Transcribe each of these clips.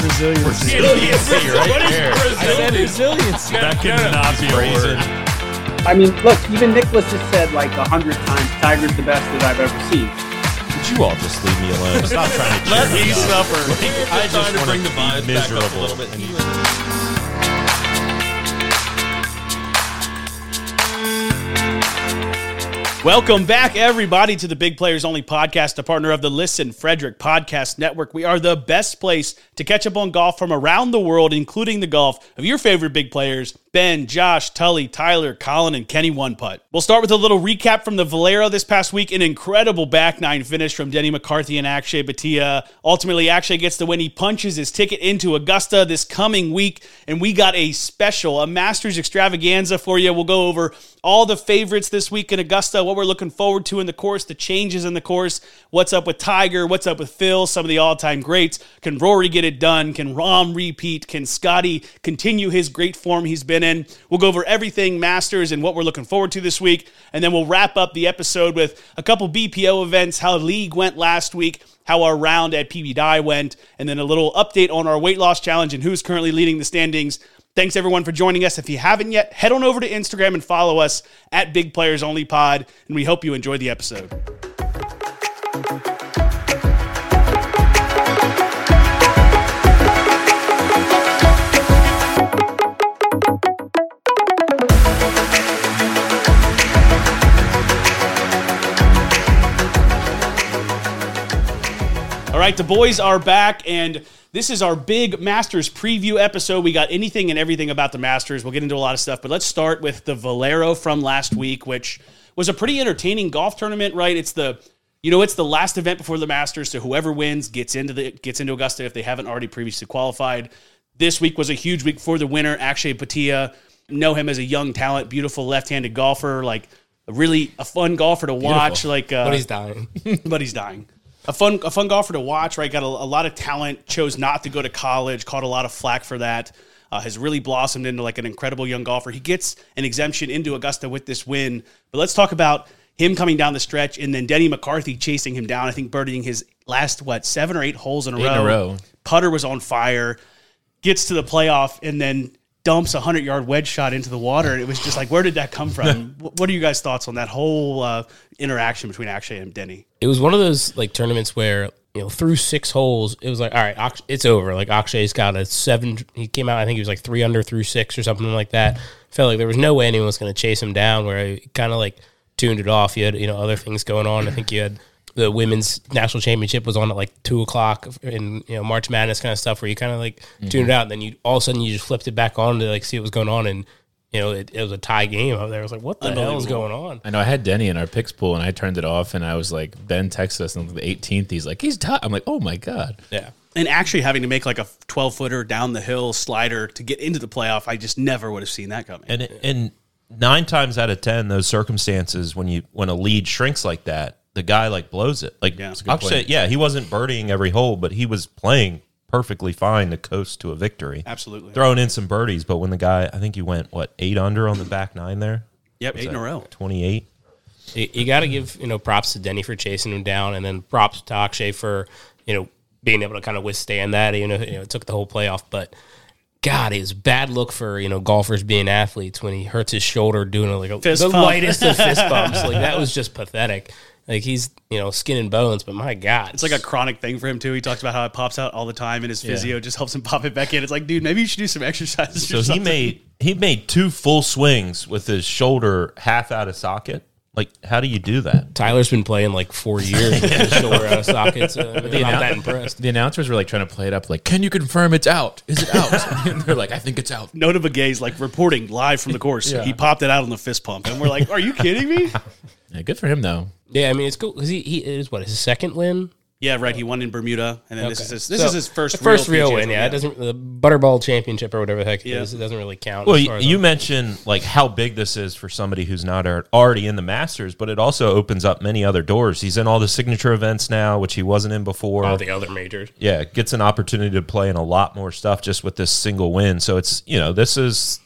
resiliency. What is resiliency? I said resiliency. That cannot be a word. I mean, look, even Nicholas has said like 100 times, Tiger's the best that I've ever seen. Would you all just leave me alone? Stop trying to Let cheer me me up. suffer. I just to want bring to the be vibes back up a miserable. little bit. Welcome back, everybody, to the Big Players Only podcast, a partner of the Listen Frederick Podcast Network. We are the best place to catch up on golf from around the world, including the golf of your favorite big players, Ben, Josh, Tully, Tyler, Colin, and Kenny One Putt. We'll start with a little recap from the Valero this past week. An incredible back nine finish from Denny McCarthy and Akshay Bhatia. Ultimately, Akshay gets the win. He punches his ticket into Augusta this coming week, and we got a Masters extravaganza for you. We'll go over all the favorites this week in Augusta, what we're looking forward to in the course, the changes in the course, what's up with Tiger, what's up with Phil, some of the all-time greats. Can Rory get it done? Can Rahm repeat? Can Scotty continue his great form he's been in? We'll go over everything Masters and what we're looking forward to this week, and then we'll wrap up the episode with a couple BPO events, how League went last week, how our round at PB Dye went, and then a little update on our weight loss challenge and who's currently leading the standings. Thanks, everyone, for joining us. If you haven't yet, head on over to Instagram and follow us at Big Players Only Pod, and we hope you enjoy the episode. All right, the boys are back, and this is our big Masters preview episode. We got anything and everything about the Masters. We'll get into a lot of stuff, but let's start with the Valero from last week, which was a pretty entertaining golf tournament, right? It's the last event before the Masters, so whoever wins gets into Augusta if they haven't already previously qualified. This week was a huge week for the winner, Akshay Bhatia. Know him as a young talent, beautiful left-handed golfer, like a fun golfer to watch. But he's dying. But he's dying. A fun golfer to watch, right? Got a lot of talent, chose not to go to college, caught a lot of flack for that, has really blossomed into like an incredible young golfer. He gets an exemption into Augusta with this win. But let's talk about him coming down the stretch and then Denny McCarthy chasing him down, I think birdieing his last, 7 or 8 holes in a row. Putter was on fire, gets to the playoff, and then dumps a 100-yard wedge shot into the water. And it was just like, where did that come from? What are you guys' thoughts on that whole interaction between Akshay and Denny? It was one of those like tournaments where, through 6 holes, it was like, all right, it's over. Like Akshay's got a 7. He came out, I think he was like 3 under through 6 or something like that. Felt like there was no way anyone was going to chase him down, where he kind of like tuned it off. You had, other things going on. I think you had the women's national championship was on at like 2:00 in March Madness kind of stuff, where you kind of like tuned it out, and then you all of a sudden you just flipped it back on to like see what was going on, and it was a tie game out there. I was like, what the hell is going on? I know I had Denny in our picks pool, and I turned it off, and I was like, Ben texted us on the 18th. He's like, he's tied. I'm like, oh my God. Yeah. And actually having to make like a 12-footer down the hill slider to get into the playoff, I just never would have seen that coming. And 9 times out of 10, those circumstances, when a lead shrinks like that, the guy like blows it. Like Akshay, he wasn't birdieing every hole, but he was playing perfectly fine to coast to a victory. Absolutely. Throwing in some birdies, but when the guy, I think he went, 8 under on the back 9 there? Yep, 8 in a row. 28. You got to give, props to Denny for chasing him down, and then props to Akshay for, being able to kind of withstand that. It took the whole playoff, but God, it was a bad look for, golfers being athletes when he hurts his shoulder doing the lightest of fist bumps. Like, that was just pathetic. Like, he's, skin and bones, but my God. It's like a chronic thing for him, too. He talks about how it pops out all the time, and his physio just helps him pop it back in. It's like, dude, maybe you should do some exercises. So he made 2 full swings with his shoulder half out of socket. Like, how do you do that? Tyler's been playing like 4 years with his shoulder out of socket, so I'm not that impressed. The announcers were like trying to play it up, like, can you confirm it's out? Is it out? And they're like, I think it's out. Nona Begay's like reporting live from the course. He popped it out on the fist pump, and we're like, are you kidding me? Yeah, good for him, though. Yeah, I mean, it's cool because he is his second win? Yeah, right. He won in Bermuda, and then this is his first real win. Yeah, it doesn't the Butterball Championship or whatever the heck it is. It doesn't really count. Well, you mentioned like how big this is for somebody who's not already in the Masters, but it also opens up many other doors. He's in all the signature events now, which he wasn't in before. All the other majors. Yeah, gets an opportunity to play in a lot more stuff just with this single win. So it's this is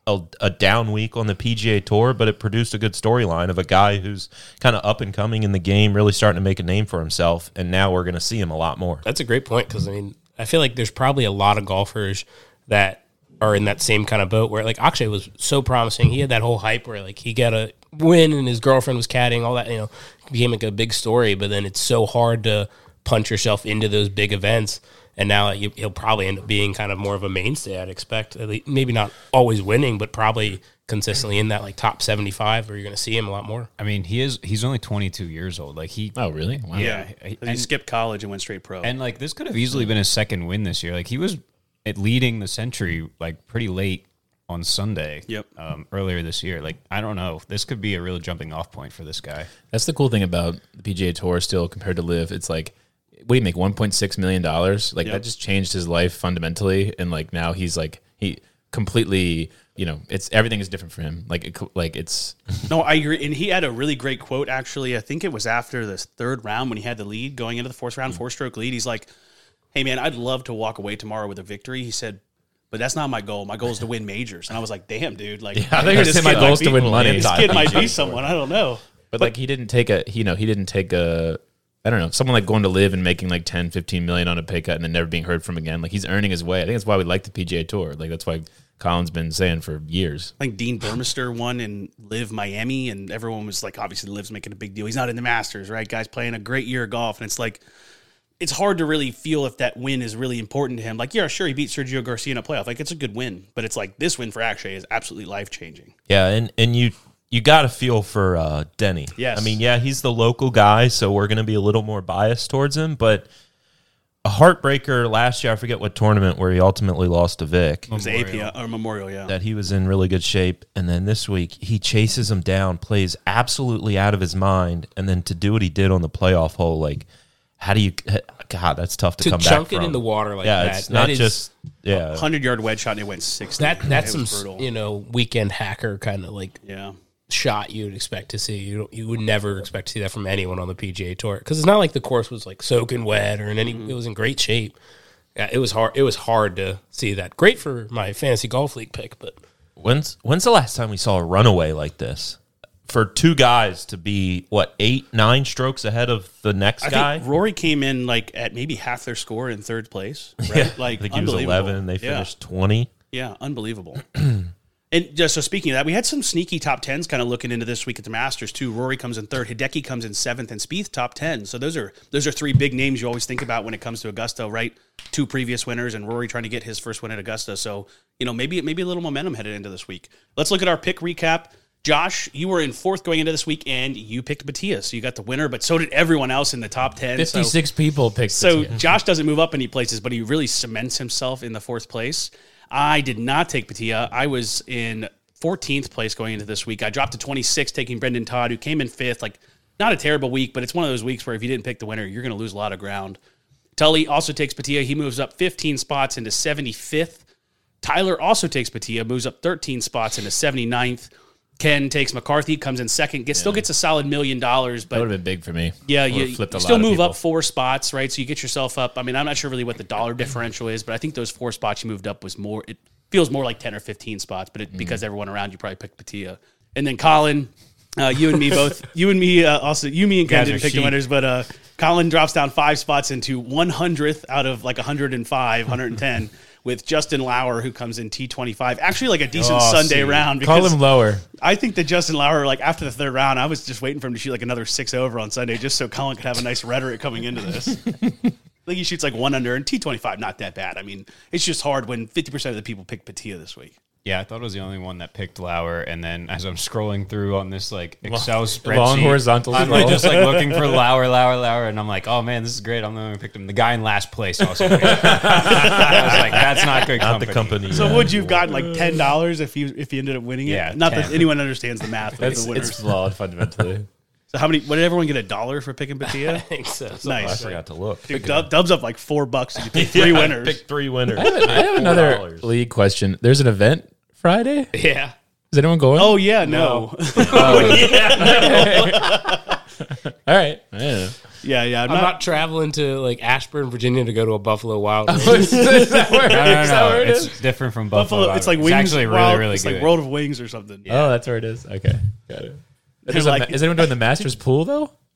a down week on the PGA Tour, but it produced a good storyline of a guy who's kind of up and coming in the game, really starting to make a name for himself, and now we're going to see him a lot more. That's a great point because, I mean, I feel like there's probably a lot of golfers that are in that same kind of boat where like Akshay was so promising. He had that whole hype where like he got a win and his girlfriend was caddying, all that, you know, became like a big story, but then it's so hard to punch yourself into those big events. And now he'll probably end up being kind of more of a mainstay, I'd expect. At least, maybe not always winning, but probably consistently in that like top 75 where you're going to see him a lot more. I mean, he's only 22 years old. Like Oh, really? Wow. Yeah. He skipped college and went straight pro. And like this could have easily been his second win this year. Like he was leading the Century like pretty late on Sunday. Yep. Earlier this year. Like I don't know. This could be a real jumping off point for this guy. That's the cool thing about the PGA Tour still compared to LIV. It's like, what do you make, $1.6 million? Like that just changed his life fundamentally. And like now he's like, he completely, you know, everything is different for him. Like it's. No, I agree. And he had a really great quote, actually. I think it was after the third round when he had the lead going into the fourth round, 4-stroke lead. He's like, hey, man, I'd love to walk away tomorrow with a victory. He said, but that's not my goal. My goal is to win majors. And I was like, damn, dude. Like, I think this my kid goal is might to be- win money. This kid might be someone. I don't know. But like he didn't take a I don't know, someone like going to LIV and making like 10, 15 million on a pay cut and then never being heard from again. Like he's earning his way. I think that's why we like the PGA Tour. Like that's why Colin's been saying for years. I think Dean Burmester won in LIV Miami, and everyone was like, obviously LIV's making a big deal. He's not in the Masters, right? Guy's playing a great year of golf, and it's like, it's hard to really feel if that win is really important to him. Like, yeah, sure, he beat Sergio Garcia in a playoff. Like, it's a good win, but it's like this win for Akshay is absolutely life-changing. Yeah, and you got to feel for Denny. Yes. I mean, yeah, he's the local guy, so we're going to be a little more biased towards him, but a heartbreaker last year, I forget what tournament, where he ultimately lost to Vic. It was the API, or Memorial, yeah. That he was in really good shape, and then this week he chases him down, plays absolutely out of his mind, and then to do what he did on the playoff hole, like, how do you? God, that's tough to come back from. To chunk it in the water like yeah, that. it's not that is, just 100-yard wedge shot, and it went 60. that's It was some brutal. you know weekend hacker kind of like Yeah. shot you'd expect to see. You would never expect to see that from anyone on the PGA Tour because it's not like the course was like soaking wet or in any. It was in great shape. Yeah, it was hard. It was hard to see that. Great for my fantasy golf league pick, but When's the last time we saw a runaway like this? For two guys to be, 8, 9 strokes ahead of the next guy? I think Rory came in like at maybe half their score in third place. Right? Yeah, Like, I think he was unbelievable. 11, they finished 20. Yeah, unbelievable. And just so speaking of that, we had some sneaky top 10s kind of looking into this week at the Masters too. Rory comes in third, Hideki comes in 7th, and Spieth top 10. So those are three big names you always think about when it comes to Augusta, right? 2 previous winners and Rory trying to get his first win at Augusta. So, you know, maybe a little momentum headed into this week. Let's look at our pick recap. Josh, you were in 4th going into this week, and you picked Batia, so you got the winner, but so did everyone else in the top 10. 56 people picked So Batia. Josh doesn't move up any places, but he really cements himself in the 4th place. I did not take Batia. I was in 14th place going into this week. I dropped to 26, taking Brendan Todd, who came in 5th. Like, not a terrible week, but it's one of those weeks where if you didn't pick the winner, you're going to lose a lot of ground. Tully also takes Batia. He moves up 15 spots into 75th. Tyler also takes Batia, moves up 13 spots into 79th. Ken takes McCarthy, comes in 2nd, still gets a solid $1 million, That would but have been big for me. yeah, Would've you flipped a still lot of move people. up 4 spots, right? So you get yourself up. I mean, I'm not sure really what the dollar differential is, but I think those 4 spots you moved up was more. It feels more like 10 or 15 spots, but because everyone around you probably picked Batia. And then Colin, you and me both. You and me also. Me and Ken Guys didn't are pick the sheep. winners, but Colin drops down 5 spots into 100th out of like 105, 110. With Justin Lauer, who comes in T25. Actually, like a decent Sunday round. Call Because him lower. I think that Justin Lauer, like after the 3rd round, I was just waiting for him to shoot like another 6 over on Sunday just so Colin could have a nice rhetoric coming into this. I think he shoots like 1 under, and T25, not that bad. I mean, it's just hard when 50% of the people pick Batia this week. Yeah, I thought it was the only one that picked Lauer, and then as I'm scrolling through on this like Excel spreadsheet, Long horizontal I'm scroll. like, just like looking for Lauer, and I'm like, oh man, this is great. I'm the one who picked him. The guy in last place also. Picked him. I was like, that's not good Not company. the company. So would you've gotten like $10 if he ended up winning it? Yeah, Not that 10. anyone understands the math of It's the winners. flawed fundamentally. So how many? What did everyone get $1 for picking Batia? I think so. I Nice. forgot to look. Dude, Dub's up like $4 if you pick 3 winners. Pick 3 winners. I have another $4. league question. There's an event Friday? Yeah. Is anyone going? Oh yeah, no. All right. I don't know. yeah. I'm not traveling to like Ashburn, Virginia to go to a Buffalo Wild Wings. Is that where No, it is? it's different from Buffalo. Buffalo. It's like It's wings. actually really, Wild- really it's good. like World of Wings or something. Oh, that's where it is. Okay. Got it. They're like- Is anyone doing the Masters pool, though?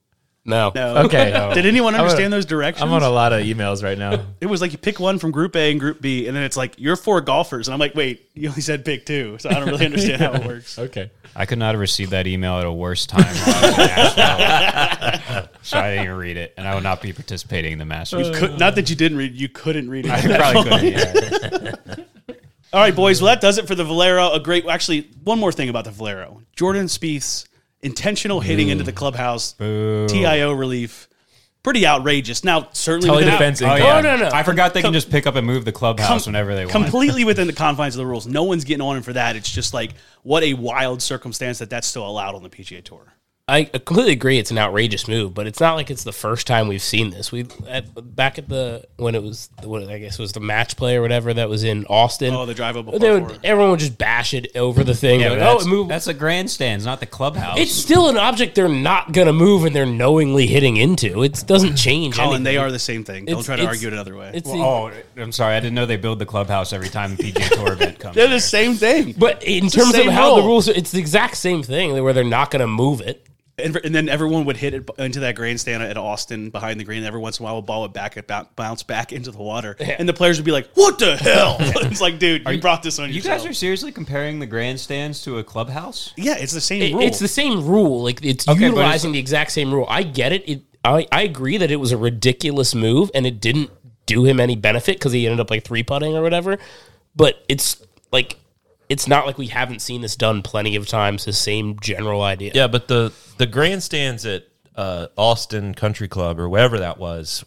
No. Okay. Did anyone understand those directions? I'm on a lot of emails right now. It was like you pick one from Group A and Group B, and then it's like you're 4 golfers, and I'm like, wait, you only said pick 2, so I don't really understand how it works. Okay. I could not have received that email at a worse time while I was in Nashville. So I didn't even read it, and I will not be participating in the Masters. Not that you didn't read, you couldn't read it. I probably couldn't. Yeah. All right, boys. Well, that does it for the Valero. Actually, one more thing about the Valero. Jordan Spieth's intentional hitting into the clubhouse, TIO relief, pretty outrageous. Now, certainly Totally within defense income. Oh, no. I forgot they can just pick up and move the clubhouse whenever they want. completely within the confines of the rules. No one's getting on him for that. It's just like what a wild circumstance that's still allowed on the PGA Tour. I completely agree. It's an outrageous move, but it's not like it's the first time we've seen this. Back at when it was the match play or whatever that was in Austin. Oh, the drive up. Everyone would just bash it over the thing. Yeah, like, that's, it moved. that's the grandstands, not the clubhouse. It's still an object they're not going to move and they're knowingly hitting into. It doesn't change Colin, anything. they are the same thing. Don't try to argue it another way. I'm sorry. I didn't know they build the clubhouse every time the PGA Tour event comes. They're the same thing. But in It's terms the of same how the rule. rules, it's the exact same thing where they're not going to move it. And then everyone would hit it into that grandstand at Austin behind the green. And every once in a while, a ball would bounce back into the water. Yeah. And the players would be like, what the hell? It's like, dude, you brought this on You yourself. guys are seriously comparing the grandstands to a clubhouse? Yeah, it's the same rule. It's the same rule. Like it's Okay, but utilizing the exact same rule. I get it. I agree that it was a ridiculous move and it didn't do him any benefit because he ended up like 3-putting or whatever. But it's like it's not like we haven't seen this done plenty of times. The same general idea. Yeah, but the grandstands at Austin Country Club or wherever that was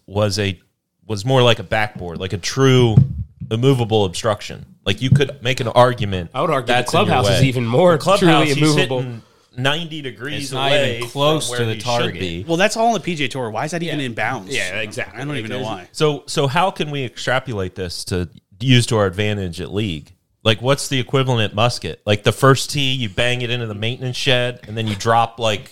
more like a backboard, like a true immovable obstruction. Like you could make an argument. I would argue the that's in your clubhouse is way. even more The clubhouse, truly he's immovable. hitting 90 degrees It's not away even close from to where the he target. should be. Well, that's all on the PGA Tour. Why is that even in bounds? Yeah, exactly. I don't even know why. So how can we extrapolate this to use to our advantage at league? Like, what's the equivalent at Musket? Like the first tee, you bang it into the maintenance shed, and then you drop like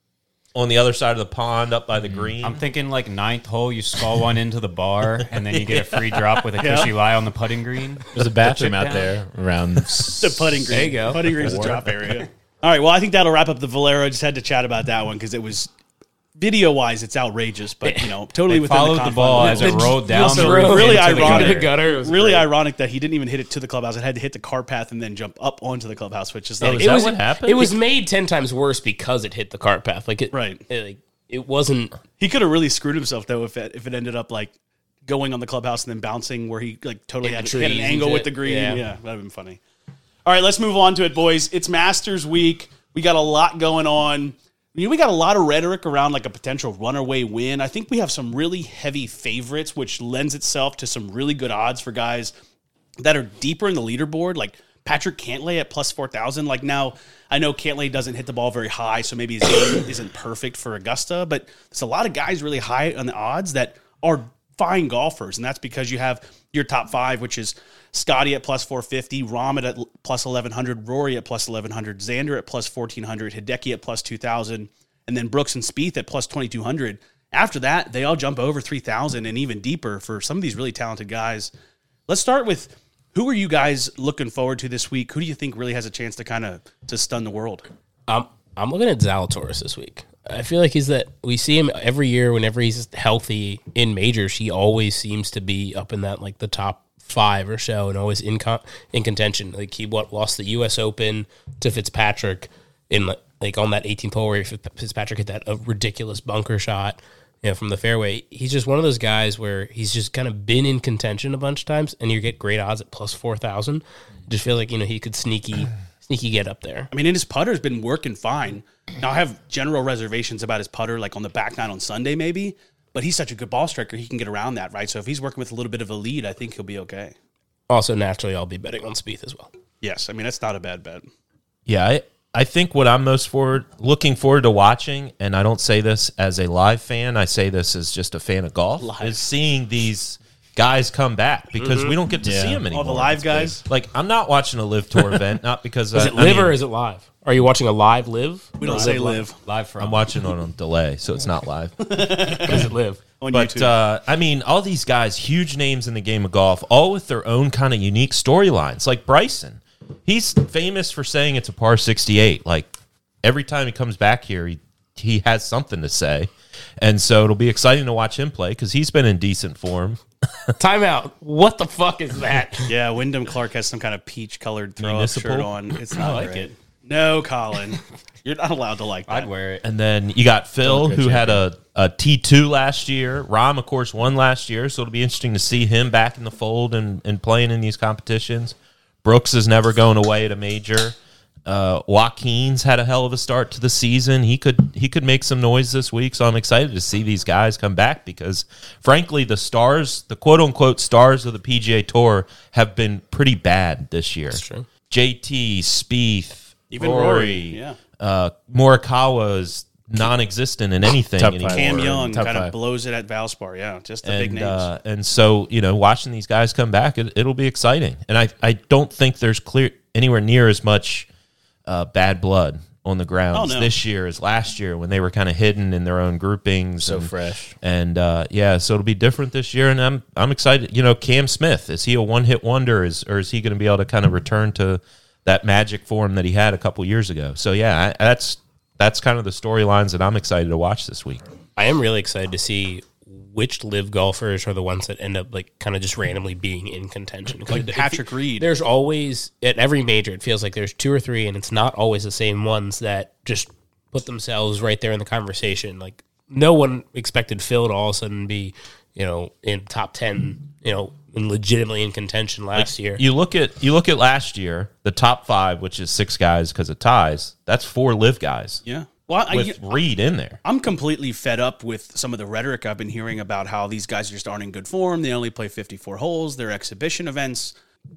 on the other side of the pond up by the green. I'm thinking like 9th hole, you skull one into the bar, and then you get a free drop with a cushy lie on the putting green. There's a bathroom out there around. The putting green. There you go. Putting green's a drop area. All right, well, I think that'll wrap up the Valero. I just had to chat about that one because it was video-wise, it's outrageous, but totally They within followed the the ball as it rolled down Also, the roof really into the ironic. gutter. gutter. It was Really great. ironic that he didn't even hit it to the clubhouse. It had to hit the car path and then jump up onto the clubhouse, which is like is that what happened? It was made 10 times worse because it hit the cart path. Like it, Right. It wasn't. he could have really screwed himself though if it ended up like going on the clubhouse and then bouncing where he like totally In the had an trees angle and with shit. the green. Yeah. Yeah, that'd have been funny. All right, let's move on to it, boys. It's Masters week. We got a lot going on. We got a lot of rhetoric around like a potential runaway win. I think we have some really heavy favorites, which lends itself to some really good odds for guys that are deeper in the leaderboard, like Patrick Cantlay at plus 4,000. Like now, I know Cantlay doesn't hit the ball very high, so maybe his game isn't perfect for Augusta, but there's a lot of guys really high on the odds that are fine golfers, and that's because you have your top 5, which is Scotty at plus 450, Rahm at plus 1,100, Rory at plus 1,100, Xander at plus 1,400, Hideki at plus 2,000, and then Brooks and Spieth at plus 2,200. After that, they all jump over 3,000 and even deeper for some of these really talented guys. Let's start with who are you guys looking forward to this week? Who do you think really has a chance to stun the world? I'm looking at Zalatoris this week. I feel like we see him every year whenever he's healthy in majors. He always seems to be up in that like the top 5 or so, and always in contention. Like he lost the U.S. Open to Fitzpatrick in like on that 18th hole where Fitzpatrick hit that ridiculous bunker shot, from the fairway. He's just one of those guys where he's just kind of been in contention a bunch of times, and you get great odds at plus 4,000. Just feel like he could sneaky get up there. I mean, and his putter's been working fine. Now I have general reservations about his putter, like on the back nine on Sunday maybe. But he's such a good ball striker, he can get around that, right? So if he's working with a little bit of a lead, I think he'll be okay. Also, naturally, I'll be betting on Spieth as well. Yes, I mean, that's not a bad bet. Yeah, I think what I'm most looking forward to watching, and I don't say this as a live fan, I say this as just a fan of golf, is seeing these guys come back because we don't get to see them anymore. All the live guys. Like, I'm not watching a live tour event, not because Is it live or is it live? Are you watching a live live? We don't say live. Live from. I'm watching on a delay, so it's not live. Is it live? On But YouTube. I mean, all these guys, huge names in the game of golf, all with their own kind of unique storylines. Like Bryson, he's famous for saying it's a par 68. Like every time he comes back here, he he has something to say. And so it'll be exciting to watch him play because he's been in decent form. Timeout. What the fuck is that? Yeah, Wyndham Clark has some kind of peach-colored throw-up Municipal? shirt on. It's not like great. it. No, Colin. You're not allowed to like that. I'd wear it. And then you got Phil, who had a T2 last year. Rom, of course, won last year, so it'll be interesting to see him back in the fold and playing in these competitions. Brooks is never going away at a major. Joaquin's had a hell of a start to the season. He could make some noise this week, so I'm excited to see these guys come back because, frankly, the stars, the quote-unquote stars of the PGA Tour have been pretty bad this year. That's true. JT, Spieth, Even Rory, yeah. Morikawa is non-existent in anything Top anymore. five. Cam Young Top kind of five. blows it at Valspar. Yeah, just the big names. And so, watching these guys come back, it'll be exciting. And I don't think there's anywhere near as much bad blood on the grounds this year as last year when they were kind of hidden in their own groupings. So fresh. And so it'll be different this year. And I'm excited. Cam Smith, is he a one-hit wonder, or is he going to be able to kind of return to that magic form that he had a couple years ago? So yeah, that's kind of the storylines that I'm excited to watch this week. I am really excited to see which live golfers are the ones that end up like kind of just randomly being in contention. Like Patrick Reed. There's always, at every major, it feels like there's 2 or 3, and it's not always the same ones that just put themselves right there in the conversation. Like, no one expected Phil to all of a sudden be, in top 10, and legitimately in contention last year. You look at last year, the top 5, which is 6 guys because of ties. That's 4 live guys. Yeah. Well, With Reed in there. I'm completely fed up with some of the rhetoric I've been hearing about how these guys just aren't in good form. They only play 54 holes. They're exhibition events.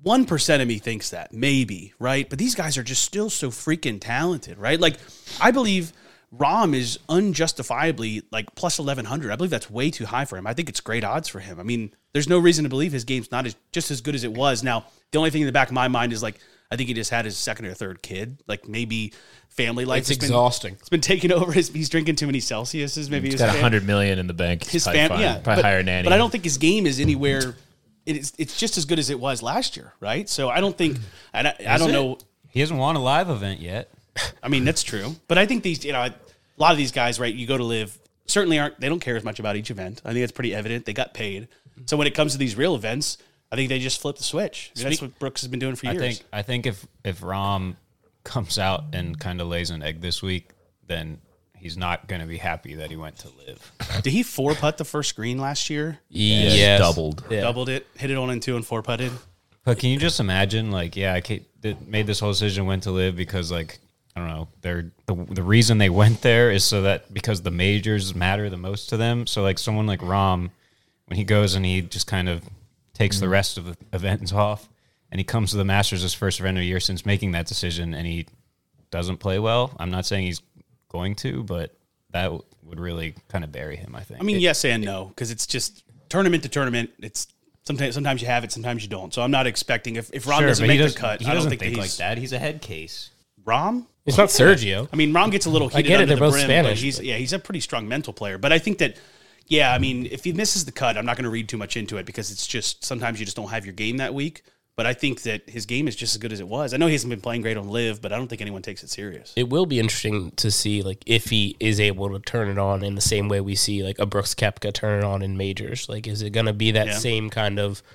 1% of me thinks that, maybe, right? But these guys are just still so freaking talented, right? Like, I believe Rahm is unjustifiably like plus 1,100. I believe that's way too high for him. I think it's great odds for him. I mean, there's no reason to believe his game's not just as good as it was. Now, the only thing in the back of my mind is like, I think he just had his second or third kid. Like maybe family life. It's exhausting. It's been taking over. He's drinking too many Celsiuses. Maybe He's his got $100 million in the bank. his Probably family. Yeah, probably hire a nanny. But I don't think his game is anywhere. It's just as good as it was last year, right? So I don't think. I don't know. He hasn't won a live event yet. I mean, that's true. But I think these, a lot of these guys, right? You go to live, certainly they don't care as much about each event. I think it's pretty evident. They got paid. So when it comes to these real events, I think they just flip the switch. That's what Brooks has been doing for years. I think if Rahm comes out and kind of lays an egg this week, then he's not going to be happy that he went to live. Did he 4-putt the first green last year? Yes. Doubled. Yeah. Doubled it, hit it on and 2 and 4-putted. But can you just imagine, like, I made this whole decision, went to live because, like, I don't know, the reason they went there is so that because the majors matter the most to them. So, like, someone like Rahm, when he goes and he just kind of takes the rest of the events off, and he comes to the Masters his first event of the year since making that decision, and he doesn't play well. I'm not saying he's going to, but that would really kind of bury him, I think. I mean, yes and no, because it's just tournament to tournament. It's sometimes you have it, sometimes you don't. So I'm not expecting if Rahm doesn't make the cut, he I don't doesn't think like that. He's a head case. Rahm. It's not Sergio. I mean, Rahm gets a little heated get it, under they're the both brim, Spanish, but he's a pretty strong mental player. But I think that, I mean, if he misses the cut, I'm not going to read too much into it because it's just sometimes you just don't have your game that week. But I think that his game is just as good as it was. I know he hasn't been playing great on live, but I don't think anyone takes it serious. It will be interesting to see like if he is able to turn it on in the same way we see like a Brooks Koepka turn it on in majors. Like, is it going to be that same kind of,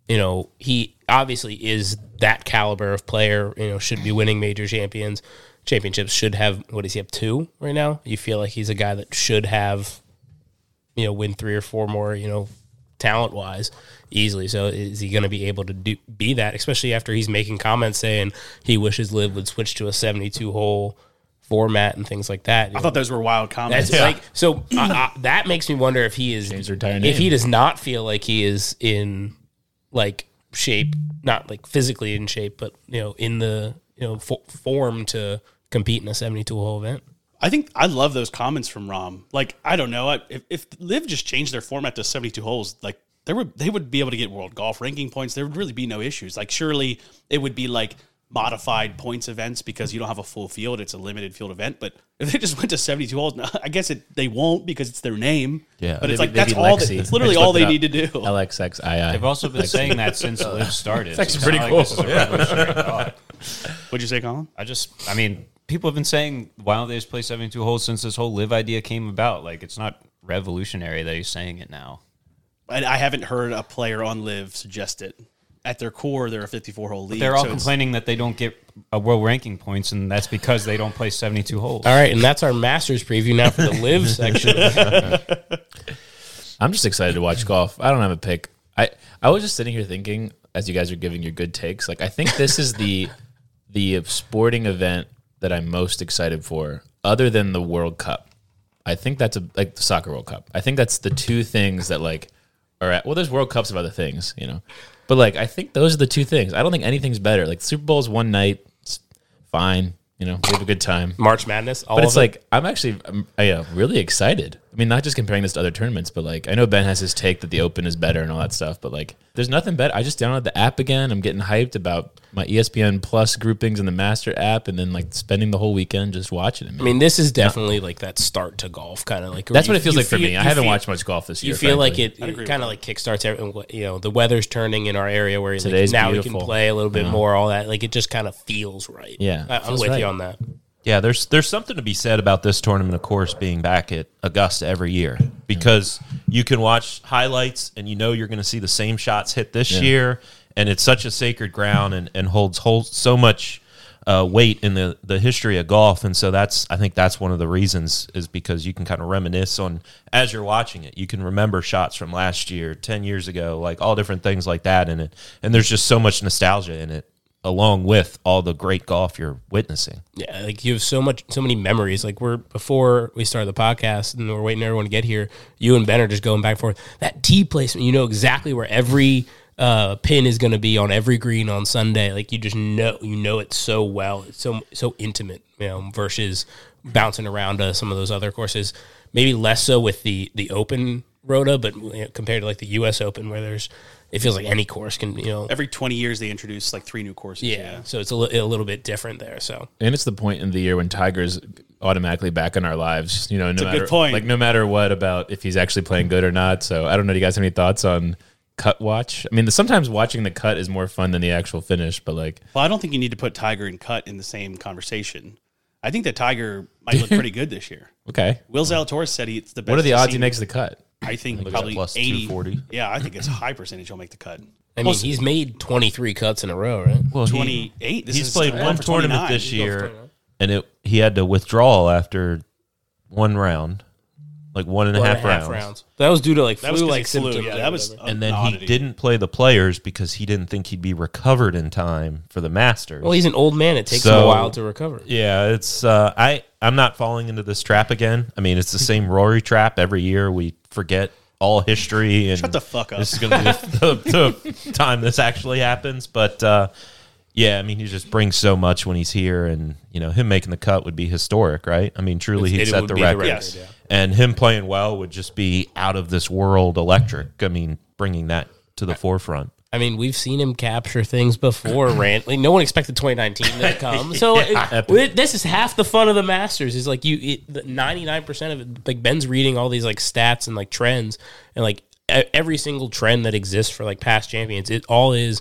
he obviously is that caliber of player, should be winning major championships, should have, what does he have, 2 right now? You feel like he's a guy that should have, win 3 or 4 more, talent-wise, easily. So is he going to be able to be that, especially after he's making comments saying he wishes Liv would switch to a 72-hole format and things like that? I thought those were wild comments. That's that makes me wonder if he is, if he does not feel like he is in like shape, not like physically in shape, but in the form to compete in a 72-hole event. I think I love those comments from Rahm. Like, I don't know if Liv just changed their format to 72 holes, like they would be able to get world golf ranking points. There would really be no issues. Like, surely it would be like modified points events because you don't have a full field. It's a limited field event. But if they just went to 72 holes, I guess they won't because it's their name. Yeah. But it's like that's all. It's literally all they need to do. LXXII. They've also been saying that since Liv started. That's pretty cool. What'd you say, Colin? I mean, people have been saying, why don't they just play 72 holes since this whole live idea came about? Like, it's not revolutionary that he's saying it now. I haven't heard a player on live suggest it. At their core, they're a 54-hole league. They're all complaining that they don't get a world ranking points, and that's because they don't play 72 holes. All right, and that's our Masters preview now for the live section. I'm just excited to watch golf. I don't have a pick. I was just sitting here thinking, as you guys are giving your good takes, like I think this is the sporting event that I'm most excited for, other than the World Cup. I think that's like the Soccer World Cup. I think that's the two things that like are at. Well, there's World Cups of other things, you know. But, like, I think those are the two things. I don't think anything's better. Like, Super Bowl's one night. It's fine. You know, we have a good time. March Madness. But it's like, I'm really excited. I mean, not just comparing this to other tournaments, but, like, I know Ben has his take that the Open is better and all that stuff. But, like, there's nothing better. I just downloaded the app again. I'm getting hyped about my ESPN Plus groupings in the Master app and then, like, spending the whole weekend just watching it. I mean, this is definitely, like, that start to golf kind of like. That's what it feels like for me. I haven't watched much golf this year. You feel like it kind of like kickstarts everything. You know, the weather's turning in our area where like, now we can play a little bit more, all that. Like, it just kind of feels right. Yeah. I'm with you on that. Yeah, there's something to be said about this tournament, of course, being back at Augusta every year, because you can watch highlights and you know you're going to see the same shots hit this year, and it's such a sacred ground and holds so much weight in the history of golf. And so I think that's one of the reasons, is because you can kind of reminisce on, as you're watching it, you can remember shots from last year, 10 years ago, like all different things like that in it. And there's just so much nostalgia in it, along with all the great golf you're witnessing. Yeah, like you have so many memories. Like before we started the podcast and we're waiting for everyone to get here, you and Ben are just going back and forth. That tee placement, you know exactly where every pin is going to be on every green on Sunday. Like you just know it so well. It's so intimate, you know, versus bouncing around some of those other courses. Maybe less so with the Open Rota, but compared to like the U.S. Open, where it feels like any course can, you know. Every 20 years they introduce like 3 new courses. Yeah, so it's a little bit different there. So, and it's the point in the year when Tiger's automatically back in our lives. You know, a good point. Like no matter what about if he's actually playing good or not. So I don't know. Do you guys have any thoughts on cut watch? I mean, sometimes watching the cut is more fun than the actual finish. But like, well, I don't think you need to put Tiger and cut in the same conversation. I think that Tiger might look pretty good this year. Okay, Will Zalatoris said it's the best. What are the odds he makes the cut? I think probably plus 80. 240. Yeah, I think it's high percentage he'll make the cut. I mean, he's made 23 cuts in a row, right? Well, 28. He's played one tournament this year, and he had to withdraw after one round, like one and a half rounds. That was due to like That was flu-like 'cause he flew, symptoms. yeah, that was And then oddity. he didn't play the Players because he didn't think he'd be recovered in time for the Masters. Well, he's an old man. It takes him a while to recover. Yeah, it's I'm not falling into this trap again. I mean, it's the same Rory trap every year. We forget all history, and Shut the fuck up. This is going to be the time this actually happens. But yeah, I mean, he just brings so much when he's here, and you know, him making the cut would be historic, right? I mean, truly, he'd set the record. Yes. Yeah. And him playing well would just be out of this world electric. I mean, bringing that to the forefront. I mean, we've seen him capture things before. Like, no one expected 2019 to come. So this is half the fun of the Masters. Is like 99% of it. Like Ben's reading all these like stats and like trends, and like every single trend that exists for like past champions. It all is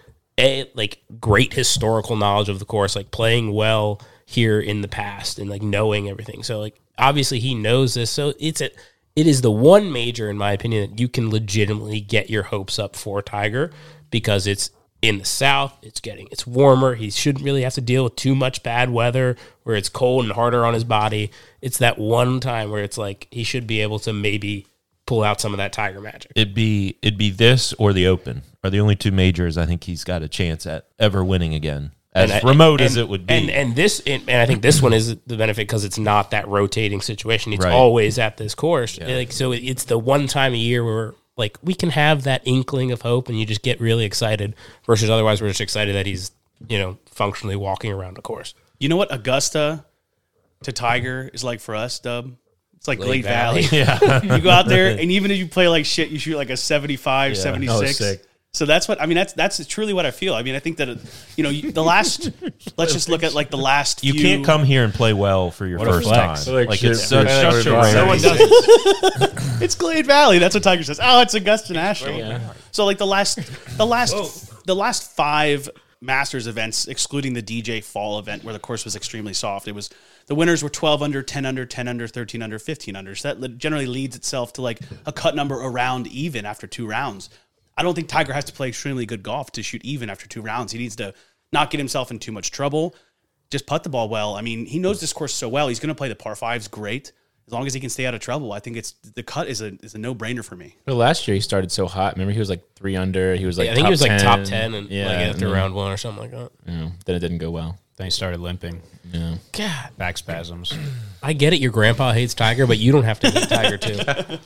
like great historical knowledge of the course, like playing well here in the past and like knowing everything. So like obviously he knows this. So it is the one major, in my opinion, that you can legitimately get your hopes up for Tiger, because it's in the South, it's warmer. He shouldn't really have to deal with too much bad weather where it's cold and harder on his body. It's that one time where it's like he should be able to maybe pull out some of that Tiger magic. It'd be this or the Open are the only two majors I think he's got a chance at ever winning again. As remote as it would be. And I think this one is the benefit because it's not that rotating situation. It's always at this course. Yeah. Like, so it's the one time a year where like we can have that inkling of hope and you just get really excited, versus otherwise we're just excited that he's, you know, functionally walking around the course. You know what Augusta to Tiger is like for us, Dub? It's like Glade Valley. Valley. Yeah. You go out there and even if you play like shit, you shoot like a 75, 76. sick. So that's what I mean. That's truly what I feel. I mean, I think that the last. Let's just look at like the last. You can't come here and play well for your first time. Like it's such a No one does it. It's Glade Valley. That's what Tiger says. Oh, it's Augusta National. Yeah. So like the last 5 Masters events, excluding the DJ Fall event where the course was extremely soft. It was the winners were 12 under, 10 under, 10 under, 13 under, 15 under. So that generally leads itself to like a cut number around even after 2 rounds. I don't think Tiger has to play extremely good golf to shoot even after 2 rounds. He needs to not get himself in too much trouble. Just putt the ball well. I mean, he knows this course so well. He's going to play the par 5s great. As long as he can stay out of trouble, I think the cut is a no-brainer for me. But last year he started so hot. Remember, he was like 3 under. He was like I think top he was 10. like top 10 and like after round 1 or something like that. Yeah, then it didn't go well. Then he started limping. Yeah. God, Back spasms. I get it. Your grandpa hates Tiger, but you don't have to hate Tiger too.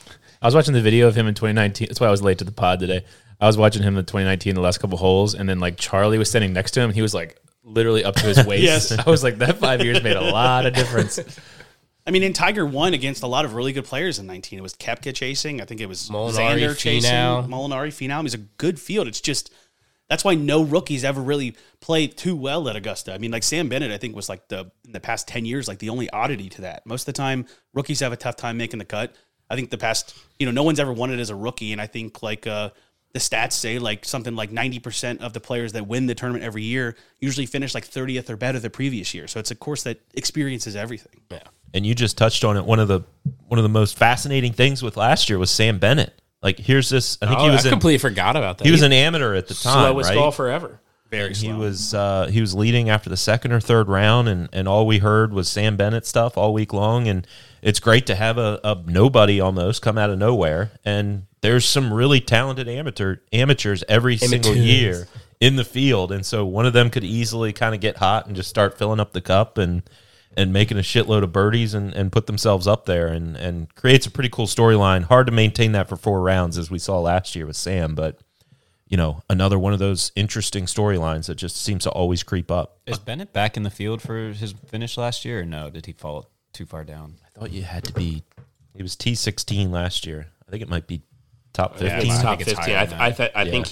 I was watching the video of him in 2019. That's why I was late to the pod today. I was watching him in 2019, the last couple holes, and then like Charlie was standing next to him, and he was like literally up to his waist. Yes. I was like, that 5 years made a lot of difference. I mean, and Tiger won against a lot of really good players in 19. It was Koepka chasing. I think it was Molinari, Xander chasing. Finau. Molinari, Finau. He's a good field. It's just, that's why no rookies ever really played too well at Augusta. I mean, like Sam Bennett, I think was like in the past 10 years, like the only oddity to that. Most of the time, rookies have a tough time making the cut. I think the past, no one's ever won it as a rookie. And I think like the stats say like something like 90% of the players that win the tournament every year usually finish like 30th or better the previous year. So it's a course that experiences everything. Yeah. And you just touched on it. One of the most fascinating things with last year was Sam Bennett. Like, here's this. I think he was completely forgot about that. He was an amateur at the time, slowest right? golfer ever. Very slow. He was leading after the 2nd or 3rd round, and all we heard was Sam Bennett stuff all week long. And it's great to have a nobody almost come out of nowhere. And there's some really talented amateurs every single year in the field, and so one of them could easily kind of get hot and just start filling up the cup and making a shitload of birdies and put themselves up there and creates a pretty cool storyline. Hard to maintain that for 4 rounds as we saw last year with Sam, but another one of those interesting storylines that just seems to always creep up. Is Bennett back in the field for his finish last year, or no? Did he fall too far down? I thought you had to be. He was T16 last year. I think it might be top 15. Yeah, I top think it's 15. higher than I think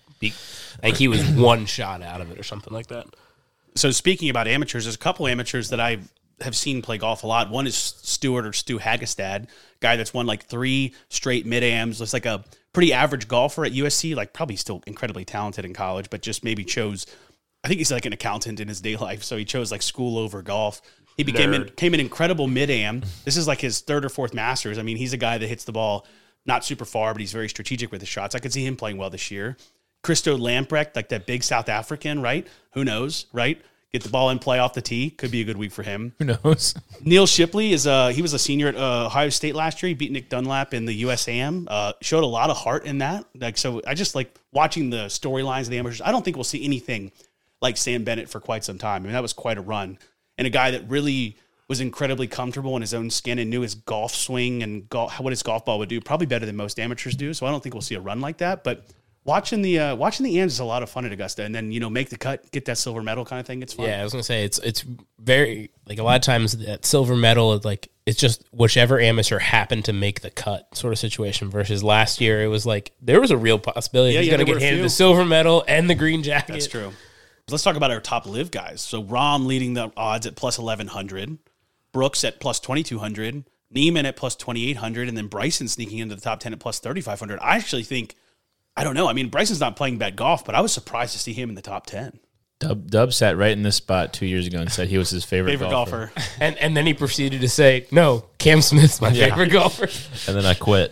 he was 1 shot out of it or something like that. So speaking about amateurs, there's a couple amateurs that I have seen play golf a lot. One is Stu Hagestad, guy that's won like 3 straight mid-ams. Looks like a pretty average golfer at USC, like probably still incredibly talented in college, but just maybe chose, I think he's like an accountant in his day life, so he chose like school over golf. He became an incredible mid-am. This is like his 3rd or 4th Masters. I mean, he's a guy that hits the ball not super far, but he's very strategic with his shots. I could see him playing well this year. Christo Lamprecht, like that big South African, right? Who knows, right? Get the ball in play off the tee. Could be a good week for him. Who knows? Neil Shipley he was a senior at Ohio State last year. He beat Nick Dunlap in the USAM. Showed a lot of heart in that. So I just like watching the storylines of the amateurs. I don't think we'll see anything like Sam Bennett for quite some time. I mean, that was quite a run. And a guy that really was incredibly comfortable in his own skin and knew his golf swing and what his golf ball would do, probably better than most amateurs do. So I don't think we'll see a run like that. But watching the AMs is a lot of fun at Augusta, and then make the cut, get that silver medal kind of thing. It's fun. Yeah, I was gonna say it's very like a lot of times that silver medal is like it's just whichever amateur happened to make the cut sort of situation. Versus last year, it was like there was a real possibility he's gonna get handed the silver medal and the green jacket. That's true. Let's talk about our top live guys. So Rahm leading the odds at plus 1,100, Brooks at plus 2,200, Neiman at plus 2,800, and then Bryson sneaking into the top 10 at plus 3,500. I actually think. I don't know. I mean, Bryson's not playing bad golf, but I was surprised to see him in the top 10. Dub sat right in this spot 2 years ago and said he was his favorite golfer. And then he proceeded to say, no, Cam Smith's my favorite golfer. And then I quit.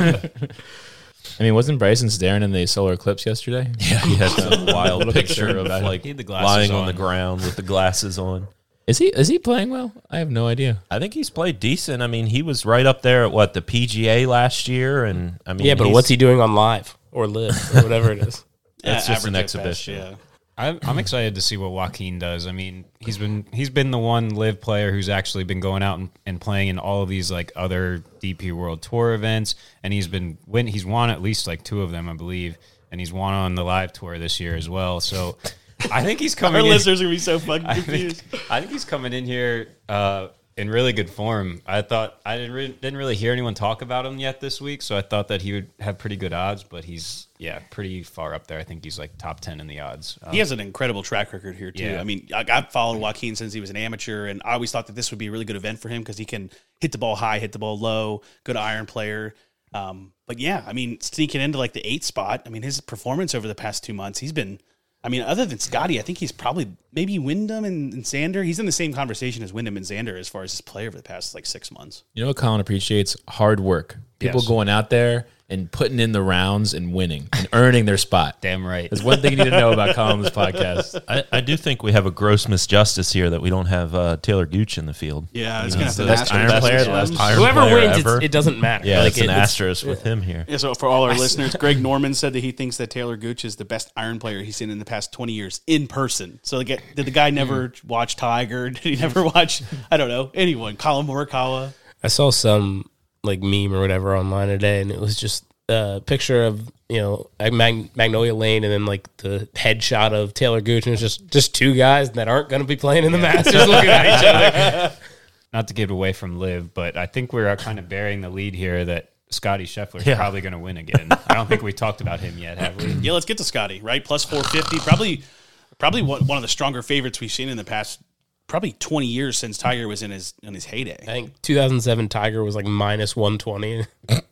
I mean, wasn't Bryson staring in the solar eclipse yesterday? Yeah, he had some wild picture of like He had the glasses lying on on. the ground with the glasses on. Is he playing well? I have no idea. I think he's played decent. I mean, he was right up there at the PGA last year, and I mean, Yeah, but what's he doing on live or live or whatever it is? That's just an average at exhibition. best, yeah. I'm excited to see what Joaquin does. I mean, he's been the one live player who's actually been going out and playing in all of these like other DP World Tour events, and he's won at least like 2 of them, I believe, and he's won on the live tour this year as well. So I think he's coming. Our in, listeners are going to be so fucking confused. I think he's coming in here in really good form. I thought I didn't really hear anyone talk about him yet this week, so I thought that he would have pretty good odds, but he's pretty far up there. I think he's like top 10 in the odds. He has an incredible track record here, too. Yeah. I mean, I've followed Joaquin since he was an amateur, and I always thought that this would be a really good event for him because he can hit the ball high, hit the ball low, good iron player. But yeah, I mean, sneaking into like the 8th spot, I mean, his performance over the past 2 months, he's been I mean, other than Scotty, I think he's probably maybe Wyndham and Xander. He's in the same conversation as Wyndham and Xander as far as his play over the past 6 months. You know what Colin appreciates? Hard work. People going out there and putting in the rounds and winning and earning their spot. Damn right. There's one thing you need to know about Colin on this podcast. I do think we have a gross misjustice here that we don't have Taylor Gooch in the field. Yeah, it's going to have to best iron player, the last iron Whoever player wins, ever. it doesn't matter. Yeah, Like, it's an asterisk with him here. Yeah, so for all our listeners, Greg Norman said that he thinks that Taylor Gooch is the best iron player he's seen in the past 20 years in person. So did the guy never watch Tiger? Did he never watch, I don't know, anyone? Colin Morikawa? I saw some like meme or whatever online today, and it was just a picture of Magnolia Lane, and then like the headshot of Taylor Gooch, and it's just two guys that aren't going to be playing in the Masters looking at each other. Not to give away from Liv, but I think we're kind of bearing the lead here that Scotty Scheffler's probably going to win again. I don't think we talked about him yet, have we? Yeah, let's get to Scotty, right? Plus 450, probably one of the stronger favorites we've seen in the past probably 20 years since Tiger was in his heyday. I think 2007 Tiger was like minus 120.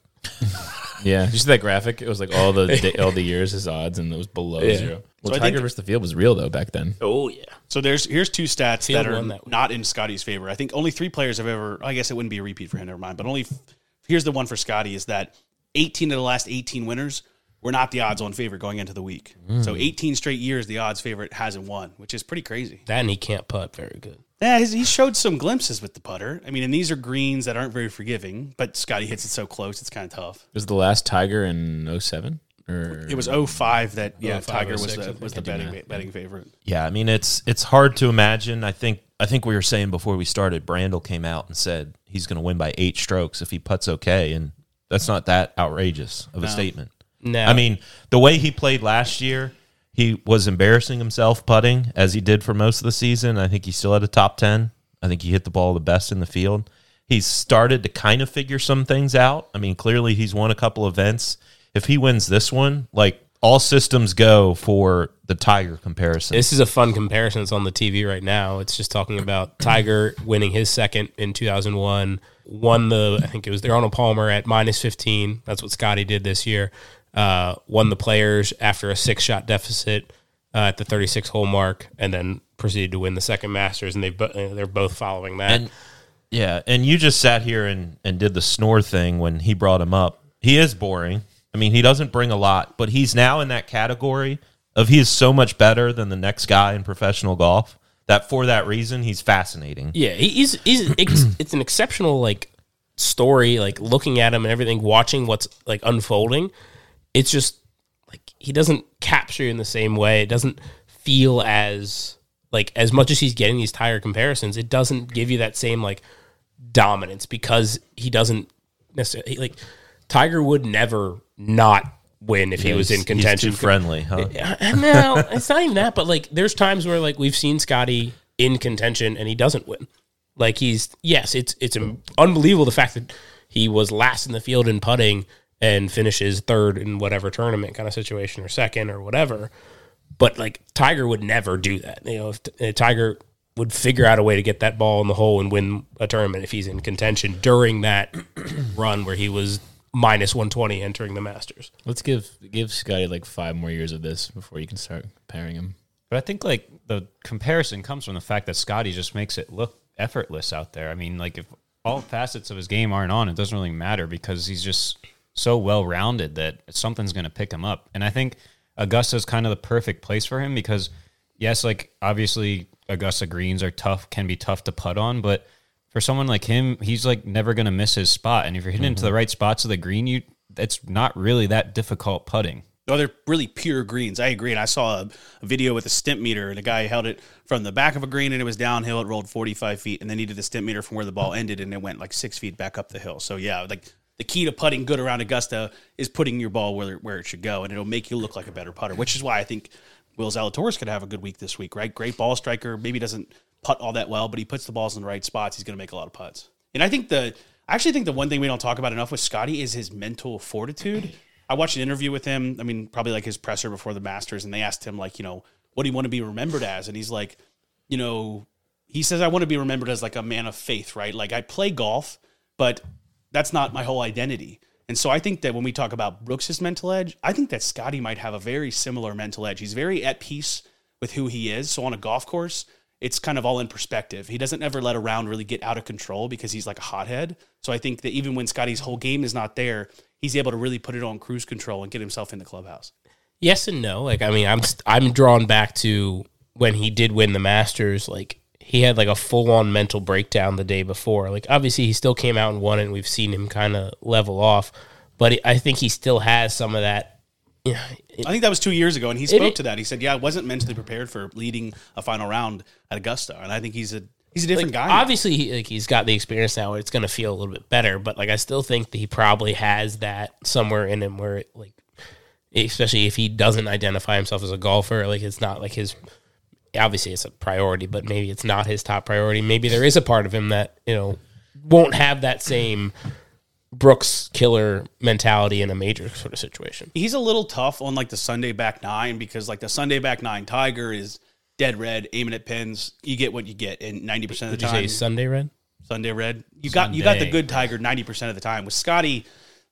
Yeah, did you see that graphic? It was like all the years, his odds, and it was below zero. Well, So I Tiger think- versus the field was real though back then. Oh yeah. So here's two stats Field that are won that week. not in Scotty's favor. I think only 3 players have ever, I guess it wouldn't be a repeat for him, never mind, but here's the one for Scotty is that 18 of the last 18 winners were not the odds-on favorite going into the week. So 18 straight years the odds favorite hasn't won, which is pretty crazy. That and he can't putt very good. Yeah, he showed some glimpses with the putter. I mean, and these are greens that aren't very forgiving, but Scotty hits it so close, it's kind of tough. Was the last Tiger in 07? Or It was 05 that, 05, Tiger was 06, I think. the betting favorite. Yeah, I mean it's hard to imagine. I think we were saying before we started, Brandel came out and said he's going to win by 8 strokes if he putts okay, and that's not that outrageous of a statement. No. I mean, the way he played last year, he was embarrassing himself putting as he did for most of the season. I think he still had a top 10. I think he hit the ball the best in the field. He's started to kind of figure some things out. I mean, clearly he's won a couple events. If he wins this one, like all systems go for the Tiger comparison. This is a fun comparison. It's on the TV right now. It's just talking about Tiger winning his second in 2001. Won I think it was the Arnold Palmer at minus 15. That's what Scotty did this year. Won the Players after a 6-shot deficit at the 36-hole mark, and then proceeded to win the second Masters, and they're both following that. And you just sat here and did the snore thing when he brought him up. He is boring. I mean, he doesn't bring a lot, but he's now in that category of he is so much better than the next guy in professional golf that for that reason, he's fascinating. Yeah, it's an exceptional like story, like looking at him and everything, watching what's like unfolding. It's just like he doesn't capture you in the same way. It doesn't feel as much as he's getting these Tiger comparisons, it doesn't give you that same like dominance because he doesn't necessarily like Tiger would never not win if he was in contention. He's too friendly, huh? No, it's not even that, but like there's times where like we've seen Scotty in contention and he doesn't win. Like it's unbelievable the fact that he was last in the field in putting and finishes third in whatever tournament kind of situation or second or whatever. But like Tiger would never do that. You know, if Tiger would figure out a way to get that ball in the hole and win a tournament if he's in contention during that run where he was minus 120 entering the Masters. Let's give Scotty like 5 more years of this before you can start comparing him. But I think like the comparison comes from the fact that Scotty just makes it look effortless out there. I mean, like if all facets of his game aren't on, it doesn't really matter because he's just so well-rounded that something's going to pick him up. And I think Augusta's kind of the perfect place for him because, yes, like obviously Augusta greens are tough, can be tough to putt on, but for someone like him, he's like never going to miss his spot. And if you're hitting into the right spots of the green, it's not really that difficult putting. No, they're really pure greens. I agree. And I saw a video with a stimp meter, and a guy held it from the back of a green, and it was downhill. It rolled 45 feet, and then he did the stimp meter from where the ball ended, and it went like 6 feet back up the hill. So, yeah, like the key to putting good around Augusta is putting your ball where it should go, and it'll make you look like a better putter, which is why I think Will Zalatoris could have a good week this week, right? Great ball striker. Maybe doesn't putt all that well, but he puts the balls in the right spots. He's going to make a lot of putts. And I actually think the one thing we don't talk about enough with Scotty is his mental fortitude. I watched an interview with him. I mean, probably like his presser before the Masters, and they asked him like, what do you want to be remembered as? And he's like, he says, I want to be remembered as like a man of faith, right? Like I play golf, but that's not my whole identity. And so I think that when we talk about Brooks's mental edge, I think that Scotty might have a very similar mental edge. He's very at peace with who he is. So on a golf course, it's kind of all in perspective. He doesn't ever let a round really get out of control because he's like a hothead. So I think that even when Scotty's whole game is not there, he's able to really put it on cruise control and get himself in the clubhouse. Yes and no. Like, I mean, I'm drawn back to when he did win the Masters. Like, he had like a full-on mental breakdown the day before. Like, obviously, he still came out and won it, and we've seen him kind of level off. But I think he still has some of that. You know, I think that was 2 years ago, and he spoke to that. He said, "Yeah, I wasn't mentally prepared for leading a final round at Augusta," and I think he's a different guy. Obviously, he's got the experience now. Where it's going to feel a little bit better, but like I still think that he probably has that somewhere in him where, like, especially if he doesn't identify himself as a golfer, like it's not like his. Obviously, it's a priority, but maybe it's not his top priority. Maybe there is a part of him that won't have that same Brooks killer mentality in a major sort of situation. He's a little tough on like the Sunday back nine because like the Sunday back nine Tiger is dead red, aiming at pins. You get what you get in 90% of the Did time. you say Sunday red? Sunday red. You got the good Tiger 90% of the time. With Scotty's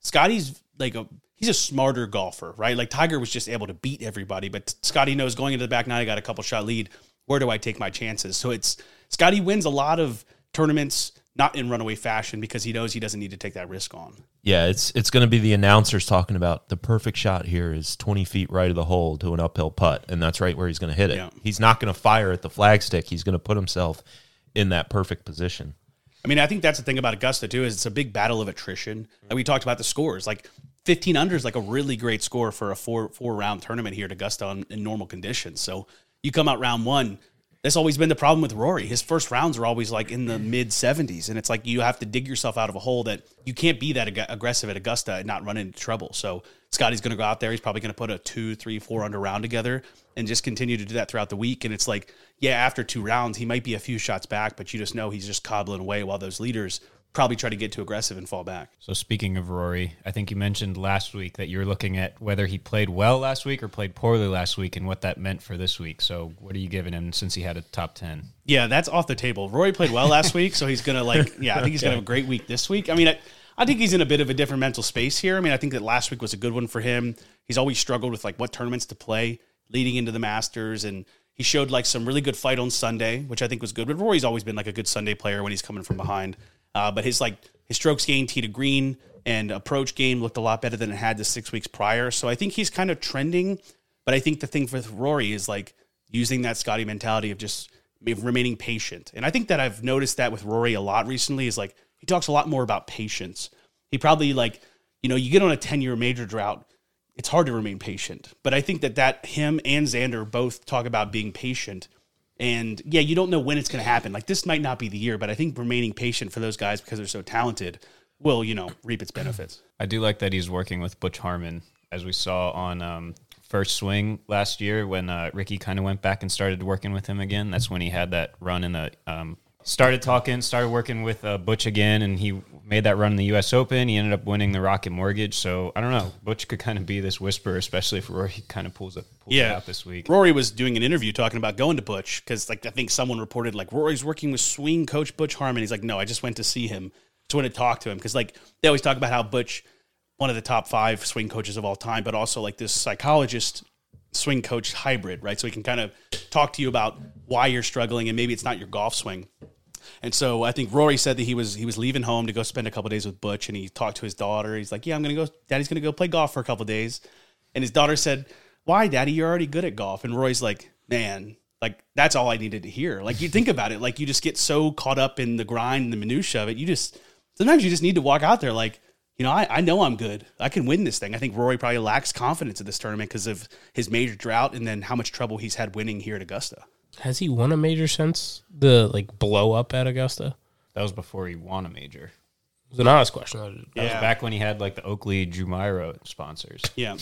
like he's a smarter golfer, right? Like Tiger was just able to beat everybody, but Scotty knows going into the back nine, I got a couple shot lead. Where do I take my chances? So it's Scotty wins a lot of tournaments not in runaway fashion because he knows he doesn't need to take that risk on. Yeah, it's going to be the announcers talking about the perfect shot here is 20 feet right of the hole to an uphill putt, and that's right where he's going to hit it. Yeah. He's not going to fire at the flagstick. He's going to put himself in that perfect position. I mean, I think that's the thing about Augusta, too, is it's a big battle of attrition. Like we talked about the scores. Like 15 under is like a really great score for a four-round tournament here at Augusta in normal conditions. So you come out round one, that's always been the problem with Rory. His first rounds are always like in the mid-70s, and it's like you have to dig yourself out of a hole that you can't be that aggressive at Augusta and not run into trouble. So Scotty's going to go out there. He's probably going to put a 2, 3, 4 under round together and just continue to do that throughout the week. And it's like, yeah, after 2 rounds, he might be a few shots back, but you just know he's just cobbling away while those leaders probably try to get too aggressive and fall back. So speaking of Rory, I think you mentioned last week that you were looking at whether he played well last week or played poorly last week and what that meant for this week. So what are you giving him since he had a top 10? Yeah, that's off the table. Rory played well last week, so he's going to I think he's going to have a great week this week. I mean, I think he's in a bit of a different mental space here. I mean, I think that last week was a good one for him. He's always struggled with like what tournaments to play leading into the Masters, and he showed like some really good fight on Sunday, which I think was good. But Rory's always been like a good Sunday player when he's coming from behind. But his strokes gained tee to green and approach game looked a lot better than it had the 6 weeks prior. So I think he's kind of trending. But I think the thing with Rory is like using that Scotty mentality of just remaining patient. And I think that I've noticed that with Rory a lot recently is like he talks a lot more about patience. He probably you get on a 10-year major drought, it's hard to remain patient. But I think that him and Xander both talk about being patient. And yeah, you don't know when it's going to happen. Like this might not be the year, but I think remaining patient for those guys because they're so talented will, reap its benefits. I do like that he's working with Butch Harmon, as we saw on First Swing last year when Ricky kind of went back and started working with him again. That's when he had that run in the started working with Butch again, and he made that run in the U.S. Open. He ended up winning the Rocket Mortgage. So, I don't know. Butch could kind of be this whisperer, especially if Rory kind of pulls it out this week. Rory was doing an interview talking about going to Butch because, I think someone reported, Rory's working with swing coach Butch Harmon. He's like, no, I just went to see him. Just went to talk to him because, they always talk about how Butch, one of the top 5 swing coaches of all time, but also, this psychologist swing coach hybrid, right? So he can kind of talk to you about why you're struggling and maybe it's not your golf swing. And so I think Rory said that he was leaving home to go spend a couple of days with Butch, and he talked to his daughter. He's like, yeah, Daddy's going to go play golf for a couple of days. And his daughter said, why, Daddy? You're already good at golf. And Rory's like, man, that's all I needed to hear. You think about it, you just get so caught up in the grind and the minutia of it. Sometimes you just need to walk out there I know I'm good. I can win this thing. I think Rory probably lacks confidence at this tournament because of his major drought and then how much trouble he's had winning here at Augusta. Has he won a major since the blow up at Augusta? That was before he won a major. It was an honest question. That was back when he had the Oakley Jumeirah sponsors. Yeah.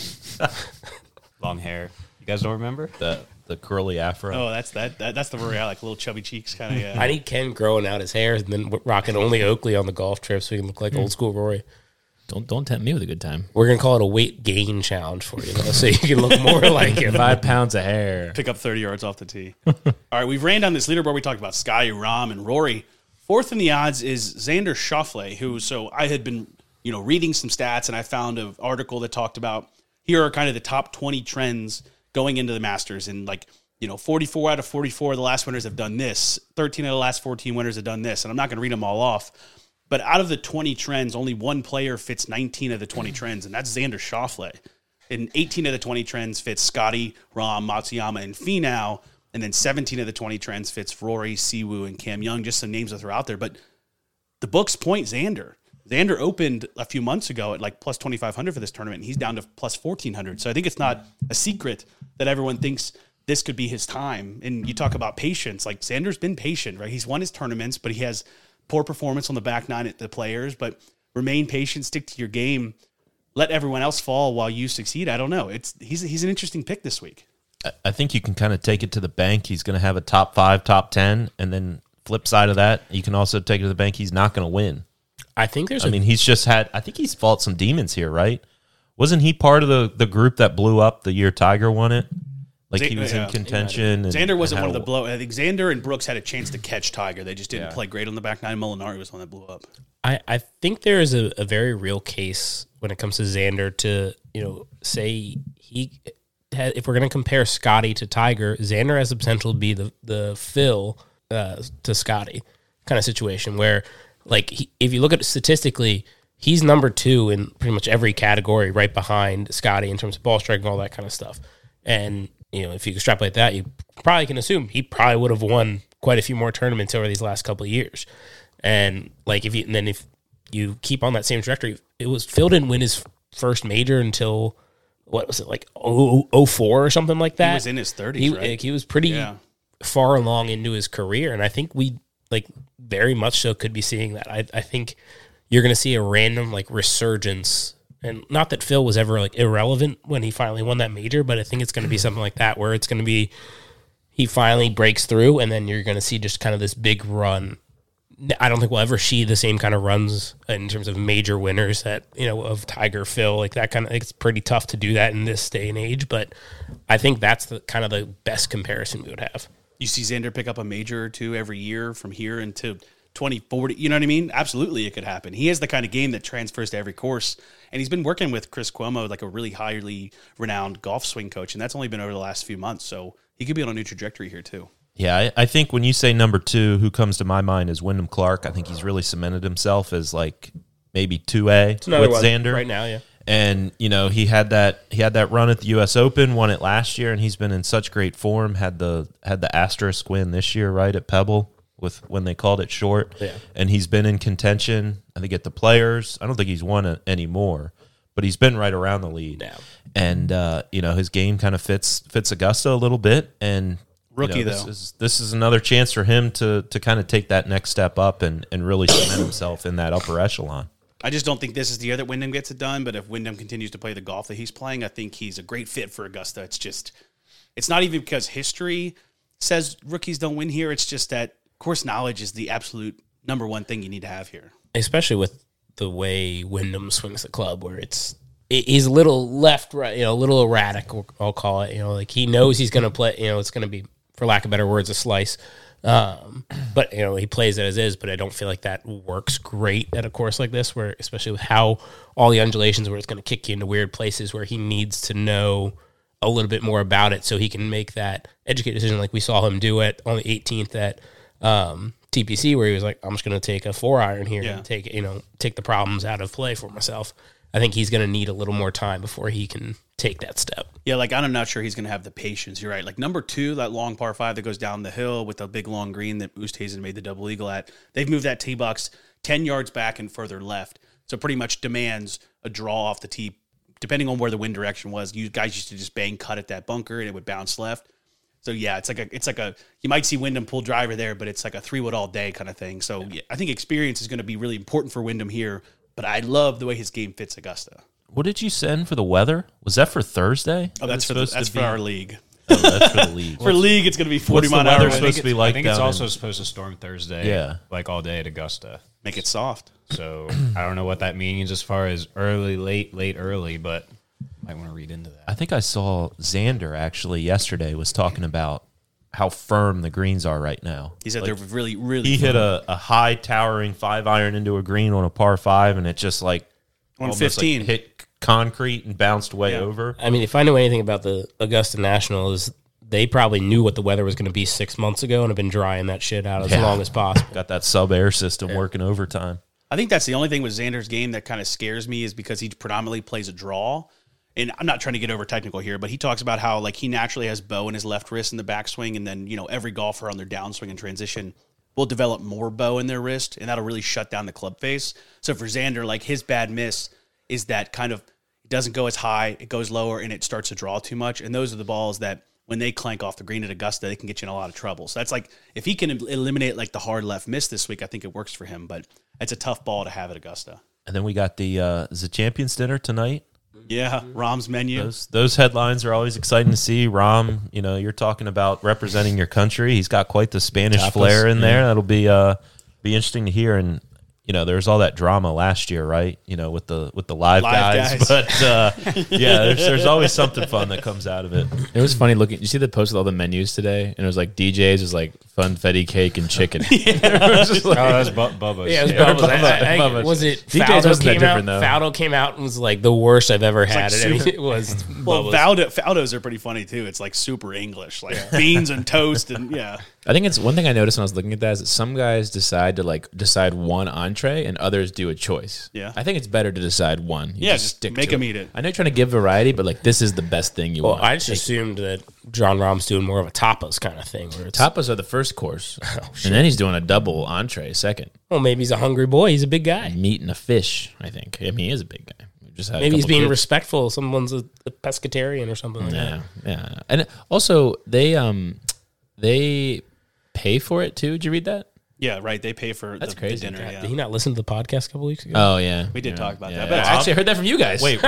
Long hair. You guys don't remember? The curly afro. Oh, that's the Rory I like, little chubby cheeks kind of. Yeah. I need Ken growing out his hair and then rocking only Oakley on the golf trip so he can look like old school Rory. Don't tempt me with a good time. We're going to call it a weight gain challenge for you, so you can look more like him. 5 pounds of hair. Pick up 30 yards off the tee. All right, we've ran down this leaderboard. We talked about Sky, Rahm, and Rory. Fourth in the odds is Xander Schauffele, so I had been reading some stats, and I found an article that talked about here are kind of the top 20 trends going into the Masters. And 44 out of 44 of the last winners have done this. 13 of the last 14 winners have done this. And I'm not going to read them all off. But out of the 20 trends, only one player fits 19 of the 20 trends, and that's Xander Schauffele. And 18 of the 20 trends fits Scotty, Rahm, Matsuyama, and Finau. And then 17 of the 20 trends fits Rory, Siwoo, and Cam Young, just some names that are out there. But the books point Xander. Xander opened a few months ago at like plus 2,500 for this tournament, and he's down to plus 1,400. So I think it's not a secret that everyone thinks this could be his time. And you talk about patience. Like, Xander's been patient, right? He's won his tournaments, but he has poor performance on the back nine at the Players. But remain patient, stick to your game, let everyone else fall while you succeed. I don't know. He's an interesting pick this week. I think you can kind of take it to the bank. He's going to have a top 5, top 10, and then flip side of that, you can also take it to the bank. He's not going to win. I think he's just had. I think he's fought some demons here, right? Wasn't he part of the group that blew up the year Tiger won it? Like, he was in contention. Xander wasn't one of the blow. I think Xander and Brooks had a chance to catch Tiger. They just didn't play great on the back nine. Molinari was one that blew up. I think there is a very real case when it comes to Xander to, say if we're going to compare Scotty to Tiger, Xander has the potential to be the Phil to Scotty kind of situation where, like, if you look at it statistically, he's number 2 in pretty much every category right behind Scotty in terms of ball strike and all that kind of stuff. And, if you extrapolate that, you probably can assume he probably would have won quite a few more tournaments over these last couple of years. And like, if you keep on that same trajectory, Phil didn't win his first major until, what was it, like 04 or something like that? He was in his 30s, right? He was pretty far along into his career, and I think we very much so could be seeing that. I think you're going to see a random resurgence. And not that Phil was ever irrelevant when he finally won that major, but I think it's going to be something like that where it's going to be he finally breaks through, and then you're going to see just kind of this big run. I don't think we'll ever see the same kind of runs in terms of major winners that of Tiger, Phil, like that kind of. It's pretty tough to do that in this day and age, but I think that's the kind of the best comparison we would have. You see Xander pick up a major or two every year from here into 2040, you know what I mean? Absolutely, it could happen. He has the kind of game that transfers to every course, and he's been working with Chris Cuomo, like a really highly renowned golf swing coach, and that's only been over the last few months, so he could be on a new trajectory here too. Yeah, I think when you say number 2, who comes to my mind is Wyndham Clark. I think he's really cemented himself as maybe 2A with Xander right now, yeah. And he had that run at the U.S. Open, won it last year, and he's been in such great form. Had the asterisk win this year, right, at Pebble, with when they called it short. Yeah. And he's been in contention, I think, at the Players. I don't think he's won it anymore, but he's been right around the lead. Yeah. And his game kind of fits Augusta a little bit. And rookie this though, this is another chance for him to kind of take that next step up and really cement himself in that upper echelon. I just don't think this is the year that Wyndham gets it done, but if Wyndham continues to play the golf that he's playing, I think he's a great fit for Augusta. It's not even because history says rookies don't win here. It's just that course knowledge is the absolute number one thing you need to have here. Especially with the way Wyndham swings the club, where he's a little left, right, a little erratic, I'll call it. He knows he's going to play, it's going to be, for lack of better words, a slice. But he plays it as is, but I don't feel like that works great at a course like this, where especially with how all the undulations, where it's going to kick you into weird places, where he needs to know a little bit more about it so he can make that educated decision, like we saw him do it on the 18th at TPC, where he was like, I'm just going to take a 4-iron here and take the problems out of play for myself. I think he's going to need a little more time before he can take that step. Yeah, I'm not sure he's going to have the patience. You're right. Number 2, that long par 5 that goes down the hill with the big long green that Oosthuizen made the double eagle at, they've moved that tee box 10 yards back and further left. So pretty much demands a draw off the tee, depending on where the wind direction was. You guys used to just bang cut at that bunker and it would bounce left. So yeah, it's like a you might see Wyndham pull driver there, but it's like a 3-wood all day kind of thing. So yeah, I think experience is going to be really important for Wyndham here. But I love the way his game fits Augusta. What did you send for the weather? Was that for Thursday? Oh, that's for our league. Oh, that's for the league. For league, it's going to be 40 mile mile an hour. Supposed to be like I think it's also supposed to storm Thursday, all day at Augusta. Make it soft. So I don't know what that means as far as early, late, early, but might want to read into that. I think I saw Xander actually yesterday was talking about how firm the greens are right now. He said they're really, really He firm. hit a high towering 5-iron into a green on a par 5, and it just on 15 hit concrete and bounced way over. I mean, if I know anything about the Augusta National, is they probably knew what the weather was going to be 6 months ago and have been drying that shit out as long as possible. Got that sub-air system working overtime. I think that's the only thing with Xander's game that kind of scares me is because he predominantly plays a draw. And I'm not trying to get over technical here, but he talks about how like he naturally has bow in his left wrist in the backswing, and then every golfer on their downswing and transition will develop more bow in their wrist, and that'll really shut down the club face. So for Xander, like his bad miss is that kind of it doesn't go as high, it goes lower, and it starts to draw too much. And those are the balls that when they clank off the green at Augusta, they can get you in a lot of trouble. So that's like if he can eliminate like the hard left miss this week, I think it works for him. But it's a tough ball to have at Augusta. And then we got the Champions Dinner tonight. Yeah, Rahm's menu. Those headlines are always exciting to see. Rahm, you're talking about representing your country. He's got quite the Spanish flair in there. That'll be interesting to hear. And there was all that drama last year, right? With the live guys. But there's always something fun that comes out of it. It was funny looking. You see the post with all the menus today, and it was like DJs was like funfetti cake and chicken. That's Bubba's. Yeah, it was Bubba's. Was it DJs wasn't that different though? Faldo came out and was like the worst I've ever had. It was Faldo's are pretty funny too. It's like super English, like beans and toast, and I think it's one thing I noticed when I was looking at that is that some guys decide to decide one entree and others do a choice. Yeah. I think it's better to decide one. You just stick make them eat it. I know you're trying to give variety, but like this is the best thing you want. I just assumed that John Rahm's doing more of a tapas kind of thing. Where tapas are the first course, and then he's doing a double entree second. Well, maybe he's a hungry boy. He's a big guy. Meat and a fish, I think. I mean, he is a big guy. Maybe he's being respectful. Someone's a pescatarian or something like that. Yeah. And also, they pay for it too. Did you read that? Yeah, right. They pay for That's the crazy. dinner. Yeah. Did he not listen to the podcast a couple weeks ago? Oh, yeah. We did talk about that. But actually, I heard that from you guys. Wait,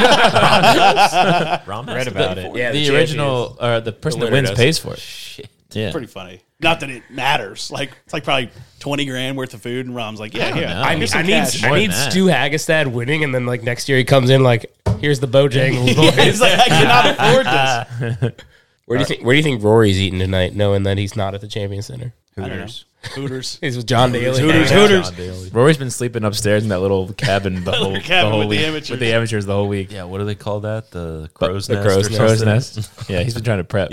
Rom read about it. Yeah, the original, or the person that wins pays for it. Shit. Yeah. Pretty funny. Not that it matters. Like it's like probably $20,000 worth of food, and Rom's like, I need Stu Hagestad winning, and then like next year he comes in like, here's the Bojangles boys. It's like I cannot afford this. Where do you think Rory's eating tonight, knowing that he's not at the Champions Center? Hooters. He's with John Daly. Hooters. Rory's been sleeping upstairs in that little cabin the whole week. With the amateurs the whole week. Yeah, what do they call that? The crow's nest. The crow's nest. Yeah, he's been trying to prep.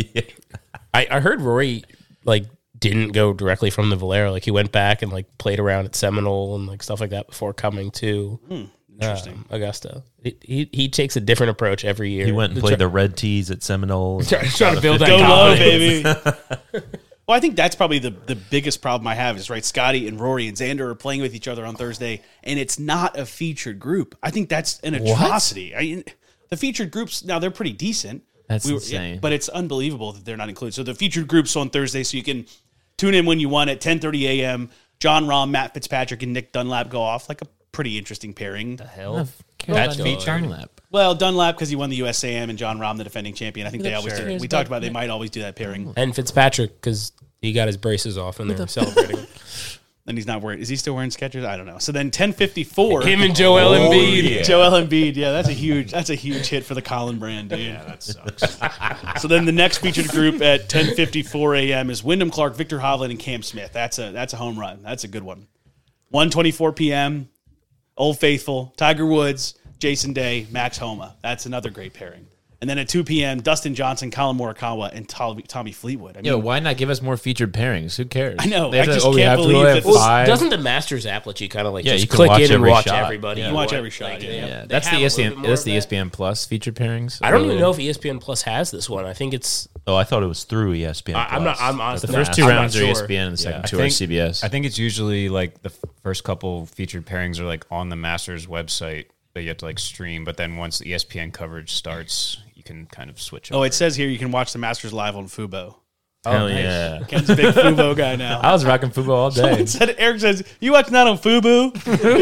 I heard Rory like didn't go directly from the Valero. Like he went back and like played around at Seminole and like stuff like that before coming to Augusta. He takes a different approach every year. He went and played the red tees at Seminole. Trying to build that Go low, confidence. baby. Well, I think that's probably the biggest problem I have is, right, Scotty and Rory and Xander are playing with each other on Thursday, and it's not a featured group. I think that's an atrocity. The featured groups, now they're pretty decent. That's insane. But it's unbelievable that they're not included. So the featured groups on Thursday, so you can tune in when you want at 10:30 a.m. John Rahm, Matt Fitzpatrick, and Nick Dunlap go off. Like a pretty interesting pairing. The hell? That's featured. Well, Dunlap because he won the USAM, and John Rahm, the defending champion. I think they always do. We talked about they might always do that pairing. And Fitzpatrick because he got his braces off and they're celebrating. And he's not wearing. Is he still wearing Skechers? I don't know. So then 10:54. Him and Joel Embiid. Yeah. Joel Embiid. Yeah, that's a huge hit for the Colin brand, dude. Yeah, that sucks. So then the next featured group at 10:54 a.m. is Wyndham Clark, Victor Hovland, and Cam Smith. That's a home run. That's a good one. 1:24 p.m. Old Faithful, Tiger Woods, Jason Day, Max Homa. That's another great pairing. And then at 2 p.m., Dustin Johnson, Colin Morikawa, and Tommy Fleetwood. I mean, why not give us more featured pairings? Who cares? I know. I just can't believe that. Doesn't the Masters app let you kind of like just you click in and watch shot. everybody? You watch every shot. Yeah. That's the ESPN. That's the ESPN Plus featured pairings. I don't even know if ESPN Plus has this one. I think it's. Oh, I thought it was through ESPN. I'm honestly the first two rounds are ESPN, and the second two are CBS. I think it's usually like the first couple featured pairings are like on the Masters website that you have to like stream, but then once the ESPN coverage starts, you can kind of switch over. Oh, it says here you can watch the Masters live on Fubo. Hell yeah. Ken's a big Fubo guy now. I was rocking Fubo all day. Eric says, you watching that on Fubo?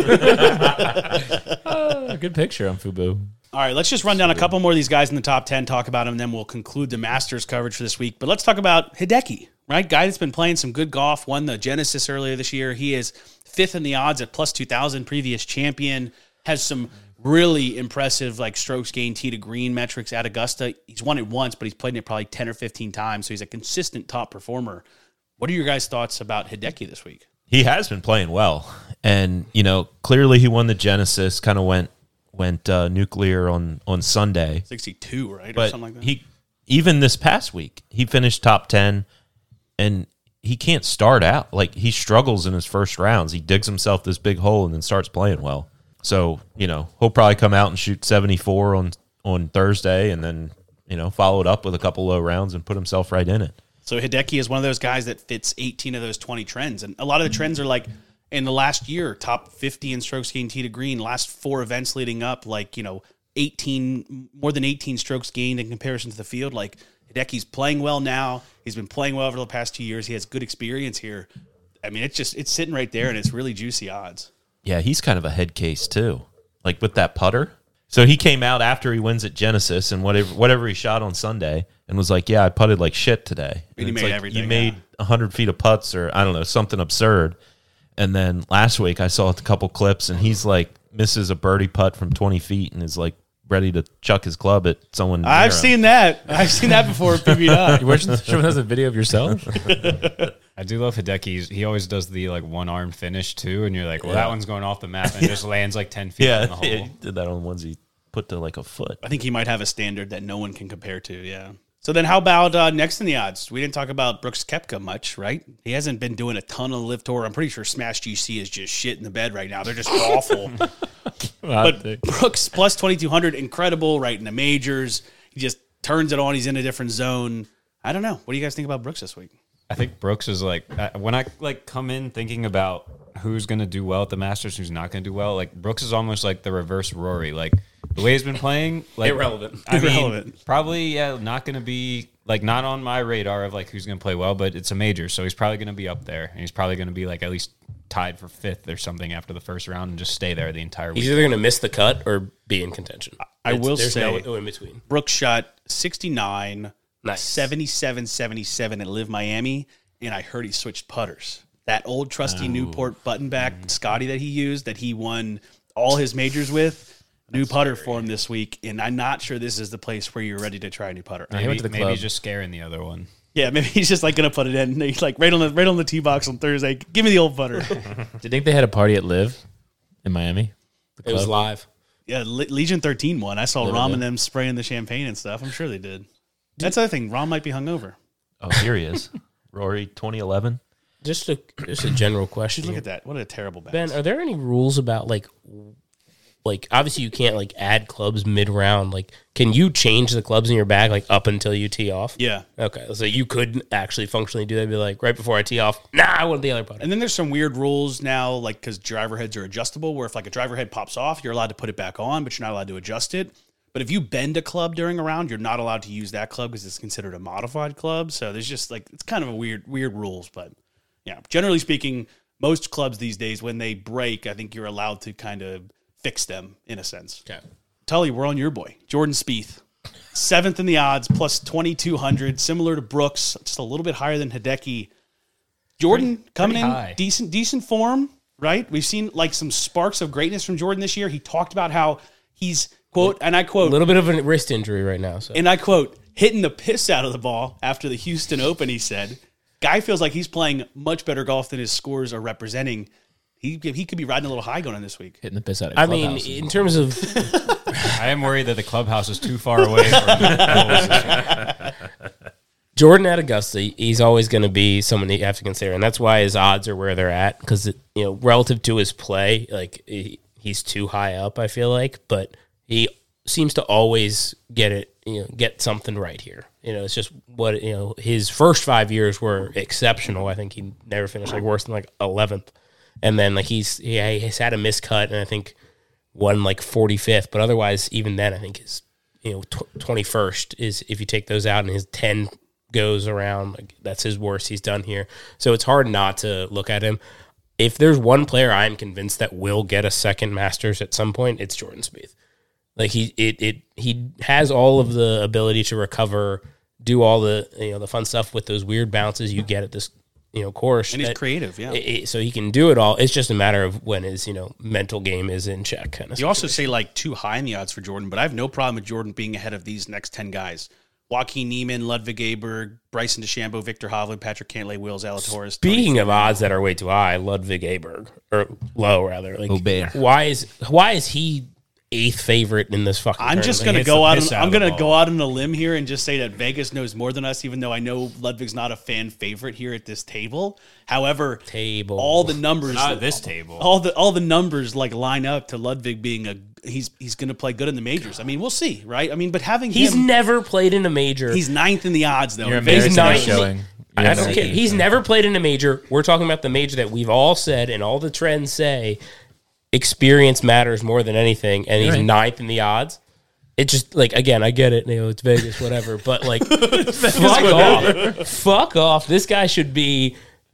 Good picture on Fubo. All right, let's just run down a couple more of these guys in the top 10, talk about them, and then we'll conclude the Masters coverage for this week. But let's talk about Hideki, right? Guy that's been playing some good golf, won the Genesis earlier this year. He is fifth in the odds at plus 2,000, previous champion, has some really impressive like strokes gained tee to green metrics at Augusta. He's won it once, but he's played it probably 10 or 15 times, so he's a consistent top performer. What are your guys' thoughts about Hideki this week? He has been playing well, and clearly he won the Genesis. Kind of went nuclear on Sunday. 62, right, or but something like that. even this past week, he finished top 10, and he can't start out. Like, he struggles in his first rounds. He digs himself this big hole and then starts playing well. So, he'll probably come out and shoot 74 on Thursday and then, follow it up with a couple low rounds and put himself right in it. So Hideki is one of those guys that fits 18 of those 20 trends. And a lot of the trends are like in the last year, top 50 in strokes gained tee to green, last 4 events leading up, like, 18, more than 18 strokes gained in comparison to the field. Like, Hideki's playing well now. He's been playing well over the past 2 years. He has good experience here. I mean, it's sitting right there, and it's really juicy odds. Yeah, he's kind of a head case too, like with that putter. So he came out after he wins at Genesis and whatever he shot on Sunday and was like, yeah, I putted like shit today. And he made everything. You made 100 feet of putts or, I don't know, something absurd. And then last week I saw a couple clips and he's like misses a birdie putt from 20 feet and is like ready to chuck his club at someone. I've seen that. I've seen that before. PBI. Showing us a video of yourself. I do love Hideki. He always does the like one arm finish too, and you're like, well, that one's going off the map and it just lands like 10 feet in the hole. Yeah, he did that on ones he put to like a foot. I think he might have a standard that no one can compare to. Yeah. So then, how about next in the odds? We didn't talk about Brooks Koepka much, right? He hasn't been doing a ton on the LIV Tour. I'm pretty sure Smash GC is just shit in the bed right now. They're just awful. But Brooks plus 2,200, incredible, right in the majors. He just turns it on. He's in a different zone. I don't know. What do you guys think about Brooks this week? I think Brooks is like, when I like come in thinking about who's going to do well at the Masters, who's not going to do well, like Brooks is almost like the reverse Rory. Like the way he's been playing, like irrelevant. I mean, probably not going to be like not on my radar of like who's going to play well, but it's a major, so he's probably going to be up there, and he's probably going to be like at least tied for 5th or something after the first round and just stay there the entire week. He's either going to miss the cut or be in contention. There's no in between. Brooks shot 69, 77, 77 at LIV Miami, and I heard he switched putters. That old trusty Newport button back Scotty that he used, that he won all his majors with, new putter for him this week, and I'm not sure this is the place where you're ready to try a new putter. Maybe he's just scaring the other one. Yeah, maybe he's just like going to put it in. He's like right on the tee box on Thursday. Give me the old putter. Do you think they had a party at LIV in Miami? It was live. Yeah, Legion 13 won. I saw Rom and them spraying the champagne and stuff. I'm sure they did. That's the other thing. Rom might be hungover. Oh, here he is. Rory, 2011. Just a general question. Look at that. What a terrible bounce. Ben, are there any rules about like obviously you can't like add clubs mid-round. Like, can you change the clubs in your bag like up until you tee off? Yeah. Okay. So you could actually functionally do that. Be like, right before I tee off, I want the other putter. And then there's some weird rules now, like because driver heads are adjustable, where if like a driver head pops off, you're allowed to put it back on, but you're not allowed to adjust it. But if you bend a club during a round, you're not allowed to use that club because it's considered a modified club. So there's just like, it's kind of a weird rules. But yeah, generally speaking, most clubs these days, when they break, I think you're allowed to kind of fix them in a sense. Okay. Tully, we're on your boy, Jordan Spieth. 7th in the odds, plus 2,200, similar to Brooks, just a little bit higher than Hideki. Jordan coming in decent form, right? We've seen like some sparks of greatness from Jordan this year. He talked about how he's, quote, and I quote, a little bit of a wrist injury right now. So. And I quote, hitting the piss out of the ball after the Houston Open, he said. Guy feels like he's playing much better golf than his scores are representing. He could be riding a little high going in this week. Hitting the piss out of clubhouse. I mean, in terms of... I am worried that the clubhouse is too far away from Jordan at Augusta, he's always going to be someone you have to consider, and that's why his odds are where they're at, because relative to his play, like he's too high up, I feel like, but he seems to always get it, get something right here. It's just what, his first 5 years were exceptional. I think he never finished like worse than like 11th. And then like he's had a miscut, and I think won like 45th. But otherwise, even then, I think his 21st is, if you take those out, and his 10 goes around, like that's his worst he's done here. So it's hard not to look at him. If there's one player I'm convinced that will get a second Masters at some point, it's Jordan Spieth. Like he has all of the ability to recover, do all the the fun stuff with those weird bounces you get at this course, and he's creative, yeah. So he can do it all. It's just a matter of when his mental game is in check. Kind of. You also say like too high in the odds for Jordan, but I have no problem with Jordan being ahead of these next 10 guys: Joaquin Niemann, Ludwig Aberg, Bryson DeChambeau, Victor Hovland, Patrick Cantlay, Will Zalatoris. Speaking of odds that are way too high, Ludwig Aberg, or low rather. Like, why is he 8th favorite in this fucking I'm just tournament. going to go out. piss out I'm of the going to ball. go out on a limb here and just say that Vegas knows more than us, even though I know Ludwig's not a fan favorite here at this table. However, all the numbers, Not at this table. all the numbers like line up to Ludwig being he's going to play good in the majors. I mean, we'll see, right? I mean, but having He's him, never played in a major. he's 9th in the odds though. You're In Vegas, He's embarrassing not- showing. I don't care. He's never played in a major. We're talking about the major that we've all said and all the trends say experience matters more than anything, and he's Right. 9th in the odds. It just, like, again, I get it, it's Vegas, whatever, but, like, fuck off. Fuck off. This guy should be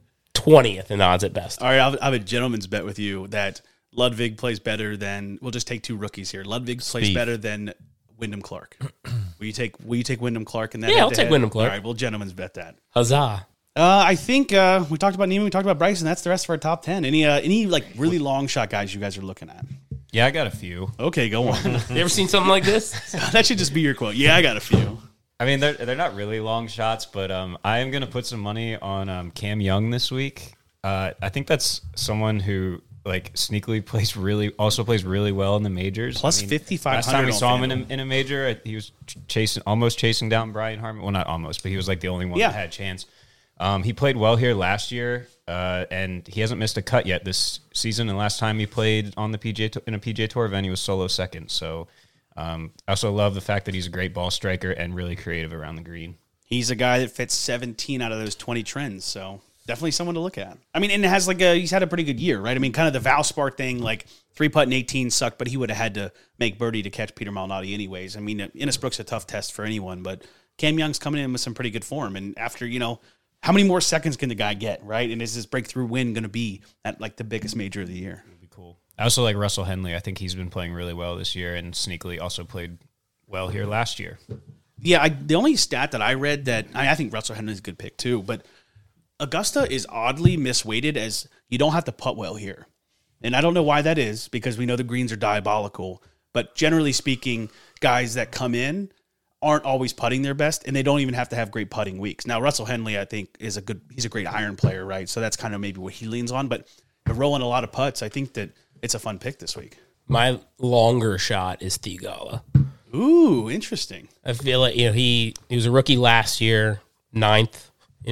20th in odds at best. All right, I have a gentleman's bet with you that Ludwig plays better than. We'll just take two rookies here. Ludwig plays Spieth. better than Wyndham Clark. Will you take Wyndham Clark? And then Yeah, I'll take Wyndham Clark. All right, well, gentlemen's bet that. Huzzah. I think we talked about Neiman, we talked about Bryson. That's the rest of our top 10. Any like really long shot guys you guys are looking at? Yeah, I got a few. Okay, go on. You ever seen something like this? That should just be your quote. Yeah, I got a few. I mean, they're not really long shots, but I am going to put some money on Cam Young this week. I think that's someone who like sneakily plays really well in the majors. Plus I mean, 5,500 Last time we on saw him FanDuel. in a major, he was almost chasing down Brian Harman. Well, not almost, but he was like the only one Yeah. that had a chance. He played well here last year, and he hasn't missed a cut yet this season. And last time he played on the in a PGA Tour event, he was solo second. So I also love the fact that he's a great ball striker and really creative around the green. He's a guy that fits 17 out of those 20 trends, so definitely someone to look at. I mean, and it has he's had a pretty good year, right? I mean, kind of the Valspar thing, like 3-putt in 18 sucked, but he would have had to make birdie to catch Peter Malnati anyways. I mean, Innisbrook's a tough test for anyone, but Cam Young's coming in with some pretty good form, and after, how many more seconds can the guy get, right? And is his breakthrough win going to be at like the biggest major of the year? Cool. I also like Russell Henley. I think he's been playing really well this year and sneakily also played well here last year. Yeah, the only stat that I read that I think Russell Henley's a good pick too, but Augusta is oddly misweighted as you don't have to putt well here. And I don't know why that is because we know the greens are diabolical, but generally speaking, guys that come in aren't always putting their best, and they don't even have to have great putting weeks. Now, Russell Henley, I think, he's a great iron player, right? So that's kind of maybe what he leans on, but they're rolling a lot of putts. I think that it's a fun pick this week. My longer shot is Theegala. Ooh, interesting. I feel like, he was a rookie last year, 9th,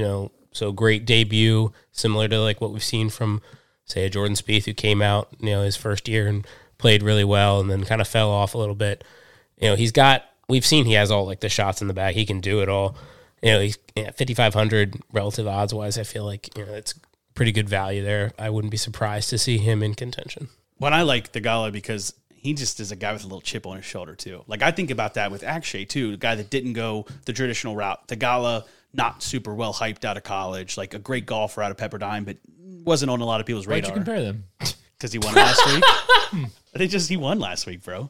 so great debut, similar to like what we've seen from, say, a Jordan Spieth who came out, his first year and played really well and then kind of fell off a little bit. We've seen he has all like the shots in the bag. He can do it all. He's 5,500 relative odds wise. I feel like, it's pretty good value there. I wouldn't be surprised to see him in contention. But I like Theegala because he just is a guy with a little chip on his shoulder too. Like I think about that with Akshay too, the guy that didn't go the traditional route. Theegala, not super well hyped out of college, like a great golfer out of Pepperdine, but wasn't on a lot of people's Why'd radar. you compare them? Because he won last week. He won last week, bro.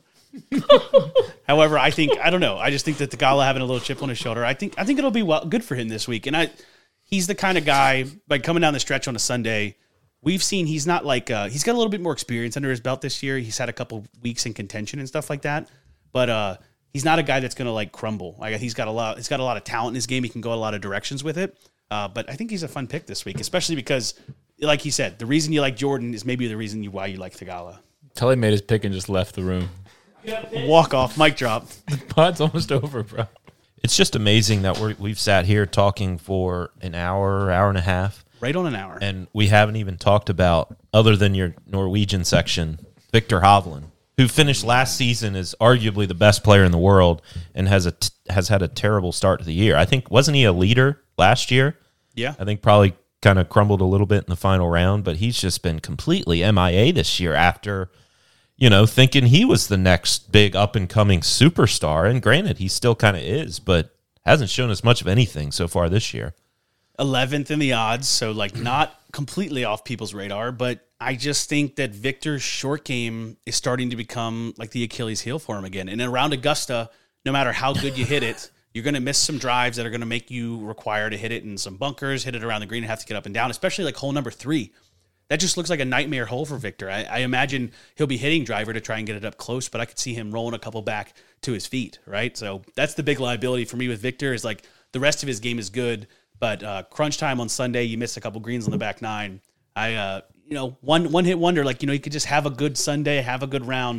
However, I don't know. I just think that Theegala having a little chip on his shoulder, I think it'll be good for him this week. And he's the kind of guy, like coming down the stretch on a Sunday, we've seen he's not like he's got a little bit more experience under his belt this year. He's had a couple weeks in contention and stuff like that, but he's not a guy that's going to like crumble. Like he's got a lot of talent in his game. He can go a lot of directions with it. But I think he's a fun pick this week, especially because, like he said, the reason you like Jordan is maybe the reason why you like Theegala. Tully made his pick and just left the room. Walk off, mic drop. The pod's almost over, bro. It's just amazing that we've sat here talking for an hour and a half. Right on an hour. And we haven't even talked about, other than your Norwegian section, Victor Hovland, who finished last season as arguably the best player in the world and has had a terrible start to the year. I think, wasn't he a leader last year? Yeah. I think probably kind of crumbled a little bit in the final round, but he's just been completely MIA this year after, thinking he was the next big up-and-coming superstar. And granted, he still kind of is, but hasn't shown us much of anything so far this year. 11th in the odds, so like not completely off people's radar, but I just think that Victor's short game is starting to become like the Achilles heel for him again. And around Augusta, no matter how good you hit it, you're going to miss some drives that are going to make you require to hit it in some bunkers, hit it around the green and have to get up and down, especially like hole number 3. That just looks like a nightmare hole for Victor. I imagine he'll be hitting driver to try and get it up close, but I could see him rolling a couple back to his feet, right? So that's the big liability for me with Victor is like the rest of his game is good, but crunch time on Sunday, you miss a couple greens on the back 9. One hit wonder, like, you could just have a good Sunday, have a good round,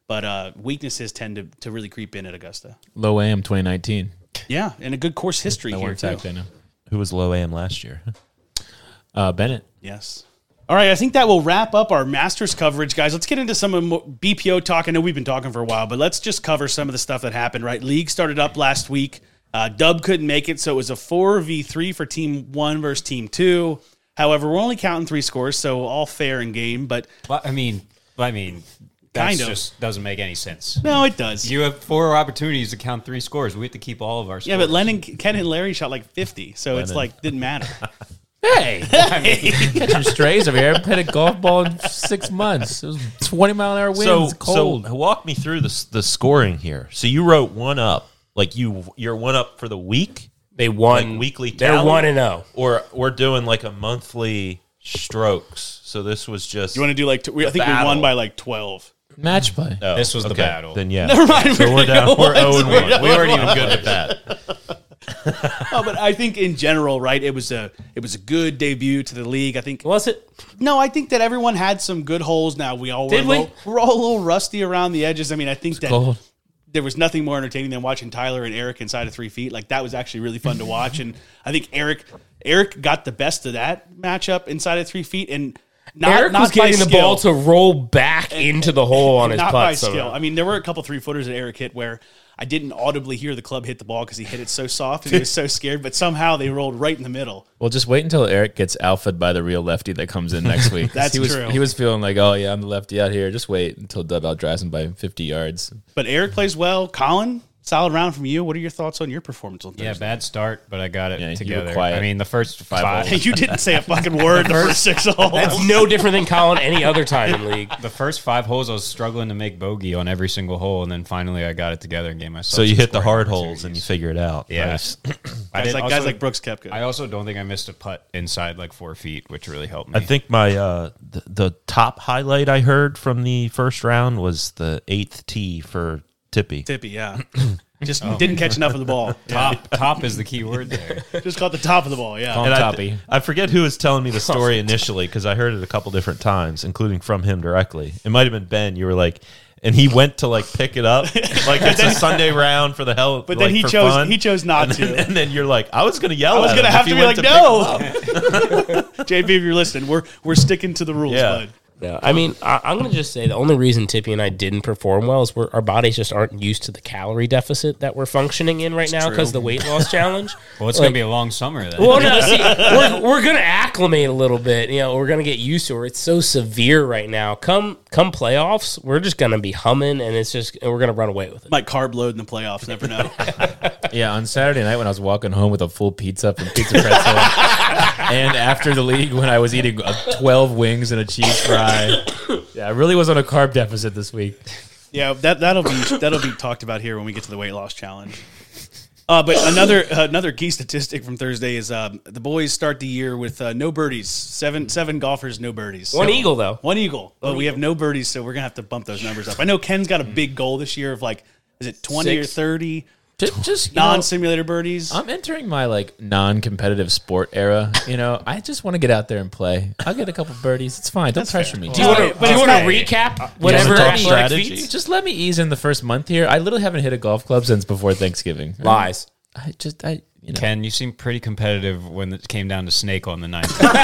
but weaknesses tend to really creep in at Augusta. Low AM 2019. Yeah, and a good course history here too. I know. Who was low AM last year? Bennett. Yes. All right, I think that will wrap up our Masters coverage, guys. Let's get into some of BPO talk. I know we've been talking for a while, but let's just cover some of the stuff that happened, right? League started up last week. Dub couldn't make it, so it was a 4v3 for Team 1 versus Team 2. However, we're only counting 3 scores, so all fair in game, but... I mean, that just doesn't make any sense. No, it does. You have 4 opportunities to count 3 scores. We have to keep all of our scores. Yeah, but Lennon, Ken, and Larry shot like 50, so it's like, didn't matter. Hey, catching strays over here. I haven't hit a golf ball in 6 months. It was 20-mile-an-hour winds, cold. So walk me through the scoring here. So you wrote 1 up. Like you're 1 up for the week? They won. Like weekly They're tally? 1-0. Or we're doing like a monthly strokes. So this was just... You want to do like... I think we won by like 12. Match play. Oh, This was the battle. Then yeah. Never mind. So we're down. We're 0-1. We weren't even good good at that. Oh, but I think in general, right, it was a good debut to the league. I think... Was it? No, I think that everyone had some good holes. Now, we're all a little rusty around the edges. I mean, I think that... Cold. There was nothing more entertaining than watching Tyler and Eric inside of 3 feet. Like, that was actually really fun to watch. And I think Eric got the best of that matchup inside of 3 feet. And Eric was getting the ball to roll back into the hole on his not putt. by skill. I mean, there were a couple 3-footers that Eric hit where I didn't audibly hear the club hit the ball because he hit it so soft and he was so scared. But somehow they rolled right in the middle. Well, just wait until Eric gets alphaed by the real lefty that comes in next week. That's true. He was feeling like, oh, yeah, I'm the lefty out here. Just wait until Dub outdrives him by 50 yards. But Eric plays well. Colin, solid round from you. What are your thoughts on your performance on Thursday? Yeah, bad start, but I got it you were together. quiet. I mean, the first 5 Hey, you didn't say a fucking word the first 6 holes. That's no different than Colin any other time in league. The first 5 holes, I was struggling to make bogey on every single hole, and then finally I got it together and gave myself. So you some hit the scoring hard holes opportunities. and you figure it out. Yeah. Nice. Guys like Brooks Koepka. I also don't think I missed a putt inside like 4 feet, which really helped me. I think my the top highlight I heard from the first round was the 8th tee for Tippy. Tippy, yeah. Just didn't catch enough of the ball. top is the key word there. Just caught the top of the ball, yeah. And Toppy. I forget who was telling me the story initially because I heard it a couple different times, including from him directly. It might have been Ben. You were like, and he went to like pick it up, like it's a Sunday round for the hell. But then like, he chose not and to. then, and then you're like, I was going to yell. I was going to have to be like, pick no. him up. JP, if you're listening, we're sticking to the rules, Yeah. bud. Yeah, I mean, I'm going to just say the only reason Tippy and I didn't perform well is our bodies just aren't used to the calorie deficit that we're functioning in right now because the weight loss challenge. Well, it's going to be a long summer then. Well, no, see, we're going to acclimate a little bit. You know, we're going to get used to it. It's so severe right now. Come playoffs, we're just going to be humming, and we're going to run away with it. Might carb load in the playoffs. Never know. Yeah, on Saturday night when I was walking home with a full pizza from Pizza Pretzel, and after the league when I was eating 12 wings and a cheese fry. Yeah, I really was on a carb deficit this week. Yeah, that'll be talked about here when we get to the weight loss challenge. But another key statistic from Thursday is the boys start the year with no birdies. Seven golfers, no birdies. One eagle, though. One eagle. But we have no birdies, so we're gonna have to bump those numbers up. I know Ken's got a big goal this year of like, is it 20 or 30 Just non-simulator birdies? I'm entering my like non-competitive sport era. You know, I just want to get out there and play. I'll get a couple birdies. It's fine. Don't pressure me. Do you want to recap whatever talk athletic strategy? feats? Just let me ease in the first month here. I literally haven't hit a golf club since before Thanksgiving. Lies. Ken, you seem pretty competitive when it came down to Snake on the 9th. Well,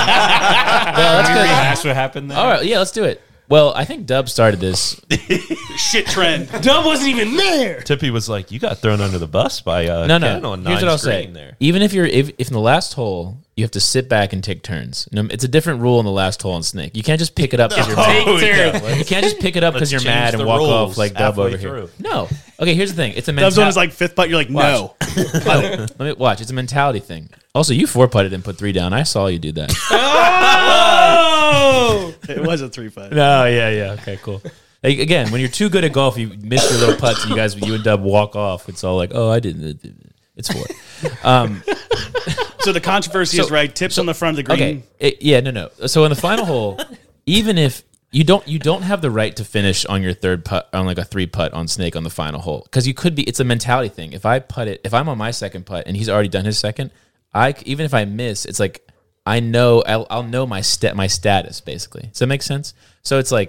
that's good. That's what happened there. All right, yeah, let's do it. Well, I think Dub started this. Shit trend. Dub wasn't even there. Tippy was like, you got thrown under the bus by No. Ken on Here's what I'll 9's say. green there. Even if in the last hole, you have to sit back and take turns. No, it's a different rule in the last hole on Snake. You can't just pick it up because you're mad. You can't just pick it up because you're Let's mad change and the walk off rules like Dub halfway over here. through. No. Okay, here's the thing. It's a Dub's one mentality. is like fifth putt. You're like, no. Let me watch. It's a mentality thing. Also, you 4-putted and put 3 down. I saw you do that. Oh! It was a 3-putt. No, yeah. Okay, cool. Like, again, when you're too good at golf, you miss your little putts, and you and Dub walk off. It's all like, oh, I didn't. It's 4. So the controversy is right. Tips on the front of the green. Okay. No. So in the final hole, even if you don't have the right to finish on your third putt on like a 3-putt on Snake on the final hole because you could be. It's a mentality thing. If I putt it, if I'm on my second putt and he's already done his second, even if I miss, it's like I know I'll know my status basically. Does that make sense? So it's like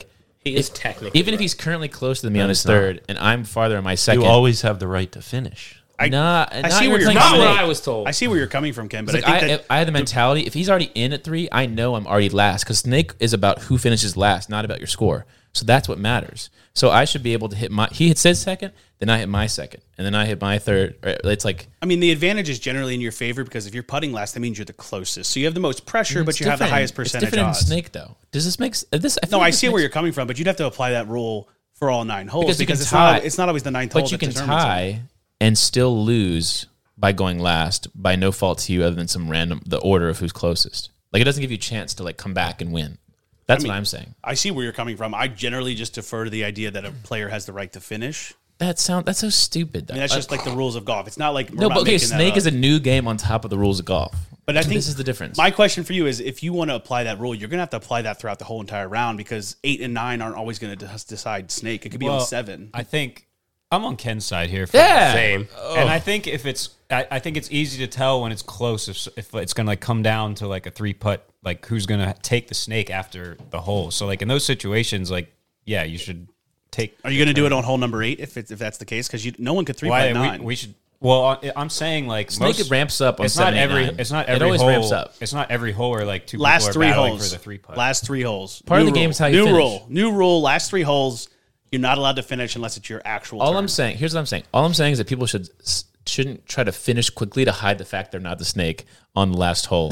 He is technically even if he's currently closer than me on his third, and I'm farther on my second. You always have the right to finish. I see where you're not coming. what I was told. I see where you're coming from, Ken. But Like, I think I had the mentality, if he's already in at 3, I know I'm already last, because Snake is about who finishes last, not about your score. So that's what matters. So I should be able to hit he hits his second, then I hit my second, and then I hit my third. It's like, I mean, the advantage is generally in your favor because if you're putting last, that means you're the closest. So you have the most pressure, but you have the highest percentage It's different odds. in Snake, though. Does this make this? No, I see where you're coming from, but you'd have to apply that rule for all 9 holes Because you can it's not always the 9th hole. But you that can determines it. tie and still lose by going last by no fault to you other than the order of who's closest. Like, it doesn't give you a chance to like come back and win. That's what I'm saying. I see where you're coming from. I generally just defer to the idea that a player has the right to finish. That's so stupid. Though. I mean, that's just like the rules of golf. It's not like no, but okay, Snake is a new game on top of the rules of golf. But I think this is the difference. My question for you is, if you want to apply that rule, you're going to have to apply that throughout the whole entire round because 8 and 9 aren't always going to decide Snake. It could be on 7. I think I'm on Ken's side here. For Same. And I think I think it's easy to tell when it's close if it's going to like come down to like a 3-putt, like who's going to take the Snake after the hole. So like in those situations, like, yeah, you should take. Are you going to do it on hole number 8 if that's the case? Because no one could 3-putt 9. We should. Well, I'm saying like Snake ramps up on it's 7, not every. 8, 9. It's not every. It always hole, ramps up. It's not every hole or like 2 last people are 3 battling holes for the 3-putt. Last 3 holes. Part of New the game rule. is how you finish. New rule. Last 3 holes. You're not allowed to finish unless it's your actual turn. Here's what I'm saying. All I'm saying is that people shouldn't try to finish quickly to hide the fact they're not the Snake on the last hole.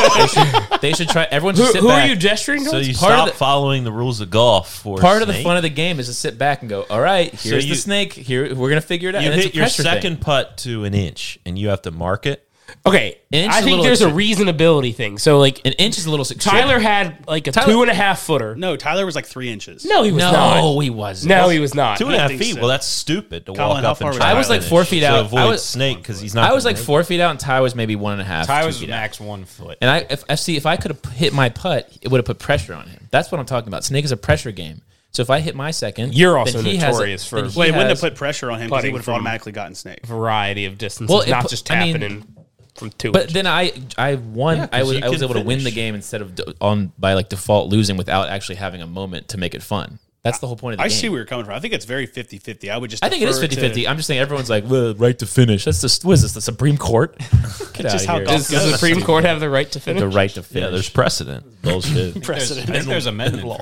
they should try. Everyone should sit Who back. are you gesturing So towards? you Part of stop the- following the rules of golf for Part of the Snake? fun of the game is to sit back and go, all right, here's you- the Snake. Here, we're going to figure it out. You And it's hit a your pressure second thing. putt to an inch, and you have to mark it. Okay, An inch I is a think little there's a extreme. reasonability thing. So like An inch is a little Tyler had like a Tyler- 2.5 footer. No, Tyler was like 3 inches. No, he was No, not. he wasn't. No, he was not. 2.5 think feet. so. Well, that's stupid to Colin, walk how up far and was try I to was like finish 4 feet to out. avoid I was- Snake because he's not. I was gonna like make 4 feet out, and Ty was maybe 1.5. Ty 2 was feet out. max 1 foot. And if I could have hit my putt, it would have put pressure on him. That's what I'm talking about. Snake is a pressure game. So if I hit my second, You're also then he has notorious for- then he Well, it wouldn't have has- put pressure on him because he putting would have from- automatically gotten Snake. Variety of distances, Well, it not put- just I mean- tapping in from 2 But inches. then I won. Yeah, 'cause I was you can able to win the finish. game instead of by like default losing without actually having a moment to make it fun. That's the whole point of the I game. see where you're coming from. I think it's very 50-50. I would just I think it is defer to- 50-50. I'm just saying everyone's like, well, right to finish. That's the what is this, the Supreme Court? Get out just of how here. golf Does the Supreme Court have the right to finish? The right to finish. Yeah, there's precedent. bullshit. I precedent. think there's amendment for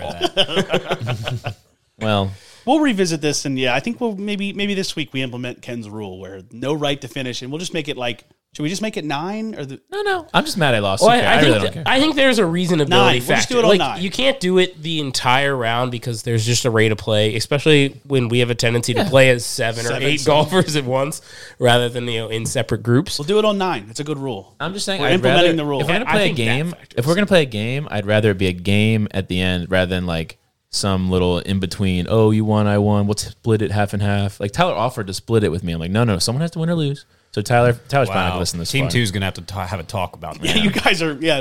that. Well, We'll revisit this, and yeah, I think we'll maybe this week we implement Ken's rule where no right to finish, and we'll just make it like. Should we just make it 9 or the? no. I'm just mad I lost. Well, Okay, I really don't care. I think there's a reasonability 9. We'll factor. just do it on like 9. you can't do it the entire round because there's just a rate of play, especially when we have a tendency to play as 7 or 8 golfers at once rather than in separate groups. We'll do it on 9. It's a good rule. I'm just saying, We're I'd implementing rather, the rule. If we're gonna I play a think that game, factors. if we're gonna play a game, I'd rather it be a game at the end rather than like some little in between. Oh, you won, I won. We'll split it half and half. Like Tyler offered to split it with me. I'm like, no. Someone has to win or lose. So Tyler's probably not gonna listen to this. Team far. 2 is going to have to have a talk about that. Yeah, you guys are. Yeah.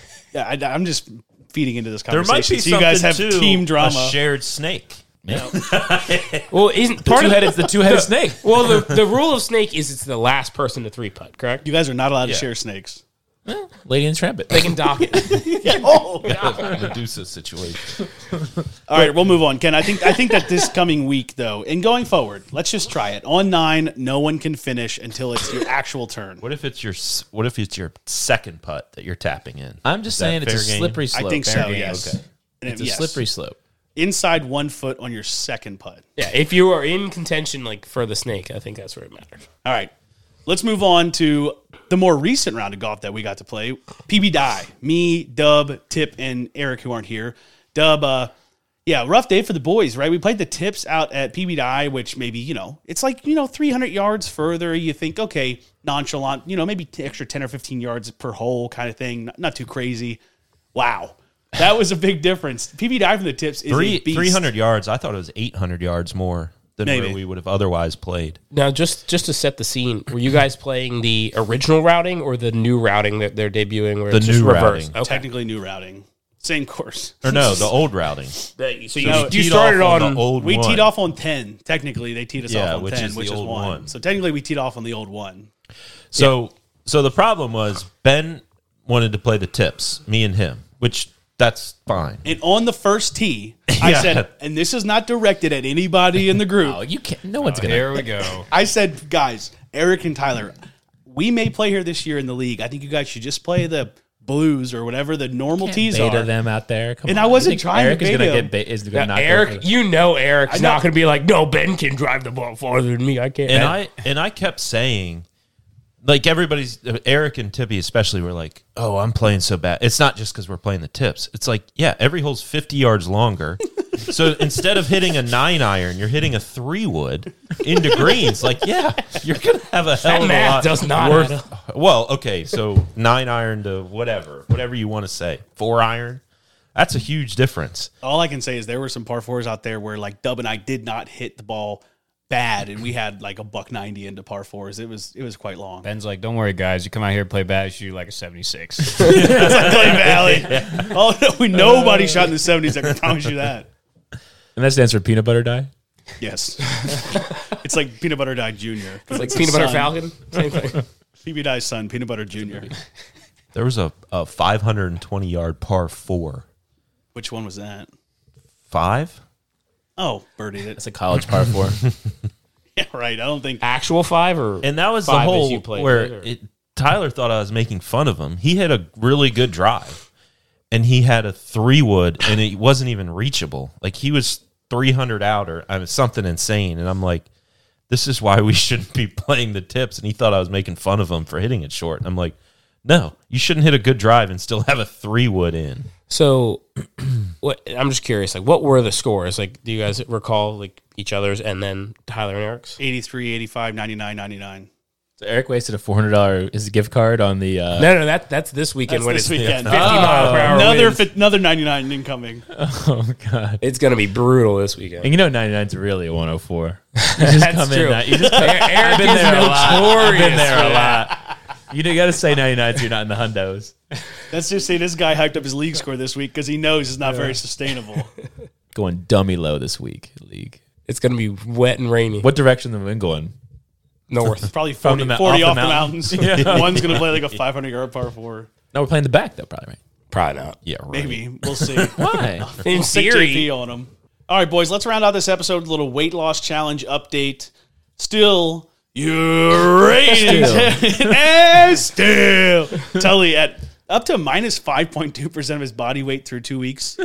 I'm just feeding into this There conversation. might be so you guys have something to team drama. a shared snake. Well, isn't part of the two-headed snake. Well, the rule of Snake is it's the last person to 3-putt, correct? You guys are not allowed to share snakes. Lady and Trampet. They can dock it. Medusa situation. All right, we'll move on, Ken. I think that this coming week, though, and going forward, let's just try it. On 9, no one can finish until it's your actual turn. What if it's your second putt that you're tapping in? I'm just Is that saying it's a fair game? slippery slope. I think Fair so. game. Yes. Okay. And It's a yes. slippery slope. Inside 1 foot on your second putt. Yeah, if you are in contention like for the Snake, I think that's where it matters. All right. Let's move on to the more recent round of golf that we got to play. PB Die. Me, Dub, Tip, and Eric, who aren't here. Dub, rough day for the boys, right? We played the Tips out at PB Die, which maybe, it's like, 300 yards further. You think, okay, nonchalant, maybe extra 10 or 15 yards per hole kind of thing. Not too crazy. Wow. That was a big difference. PB Die from the Tips is a beast. 300 yards. I thought it was 800 yards more than Maybe. where we would have otherwise played. Now, just to set the scene, were you guys playing the original routing or the new routing that they're debuting? Where The it's just new reverse? routing. Okay. Technically new routing. Same course. Or no, the old routing. So you teed started off on the old We one. teed off on 10. Technically, they teed us Yeah, off on which 10, is the which is old 1. one. So technically, we teed off on the old 1. So the problem was Ben wanted to play the Tips, me and him, which that's fine. And on the first tee, I said, and this is not directed at anybody in the group. Oh, you can't. No one's gonna. Here we go. I said, guys, Eric and Tyler, we may play here this year in the league. I think you guys should just play the blues or whatever the normal tees Beta are. them out there. Come And on. I wasn't You think trying Eric to is bait gonna him. get is gonna not Eric, go you know Eric's not going to be like, no, Ben can drive the ball farther than me. I can't. And I kept saying, like Eric and Tippy especially were like, oh, I'm playing so bad. It's not just because we're playing the tips. It's like, yeah, every hole's 50 yards longer. So instead of hitting a 9-iron, you're hitting a 3-wood into greens. Like, yeah, you're going to have a hell of a math lot does not worth. add up. Well, okay, so 9-iron to whatever you want to say. 4-iron. That's a huge difference. All I can say is there were some par fours out there where like Dub and I did not hit the ball bad, and we had like a $190 into par fours. It was quite long. Ben's like, don't worry, guys. You come out here, play bad, shoot like a 76. That's like Clay Valley. Oh no, nobody shot in the 70s. I can promise you that. And that stands for peanut butter dye. Yes, it's like Peanut Butter Dye Junior. It's like Peanut Butter Falcon. Same thing. PB Dye's son, Peanut Butter Junior. There was a 520-yard par 4. Which one was that? 5? Oh, birdied it. That's a college par 4. Yeah, right. I don't think. Actual 5 or And that was the 5 as whole you played where it, or- Tyler thought I was making fun of him. He had a really good drive, and he had a 3-wood, and it wasn't even reachable. Like he was 300 out or something insane. And I'm like, this is why we shouldn't be playing the tips. And he thought I was making fun of him for hitting it short. And I'm like, no, you shouldn't hit a good drive and still have a 3-wood in. So, what? I'm just curious. Like, what were the scores? Like, do you guys recall like each other's and then Tyler and Eric's? 83, 85, 99, 99. So Eric wasted a $400 his gift card on the. No, that's this weekend. That's when this it's weekend. 50 mile per hour winds. Another 99 incoming. Oh God! It's gonna be brutal this weekend. And you know, 99's really a 104. You just That's come true. in. You just Eric I've been is there a lot. I've been notorious there for a that. lot. You got to say 99 so you're not in the hundos. Let's just say this guy hyped up his league score this week because he knows it's not very sustainable. Going dummy low this week, league. It's gonna be wet and rainy. What direction the wind going? North? Probably From 40, the 40 off off the the mountains. mountains. One's going to play like a 500-yard par 4. No, we're playing the back though, probably right. Probably not. Yeah, right. Maybe. We'll see. Why? In Stick theory, JP on him. All right, boys, let's round out this episode with a little weight loss challenge update. Still, your ratings. And still. Tully at up to minus 5.2% of his body weight through 2 weeks.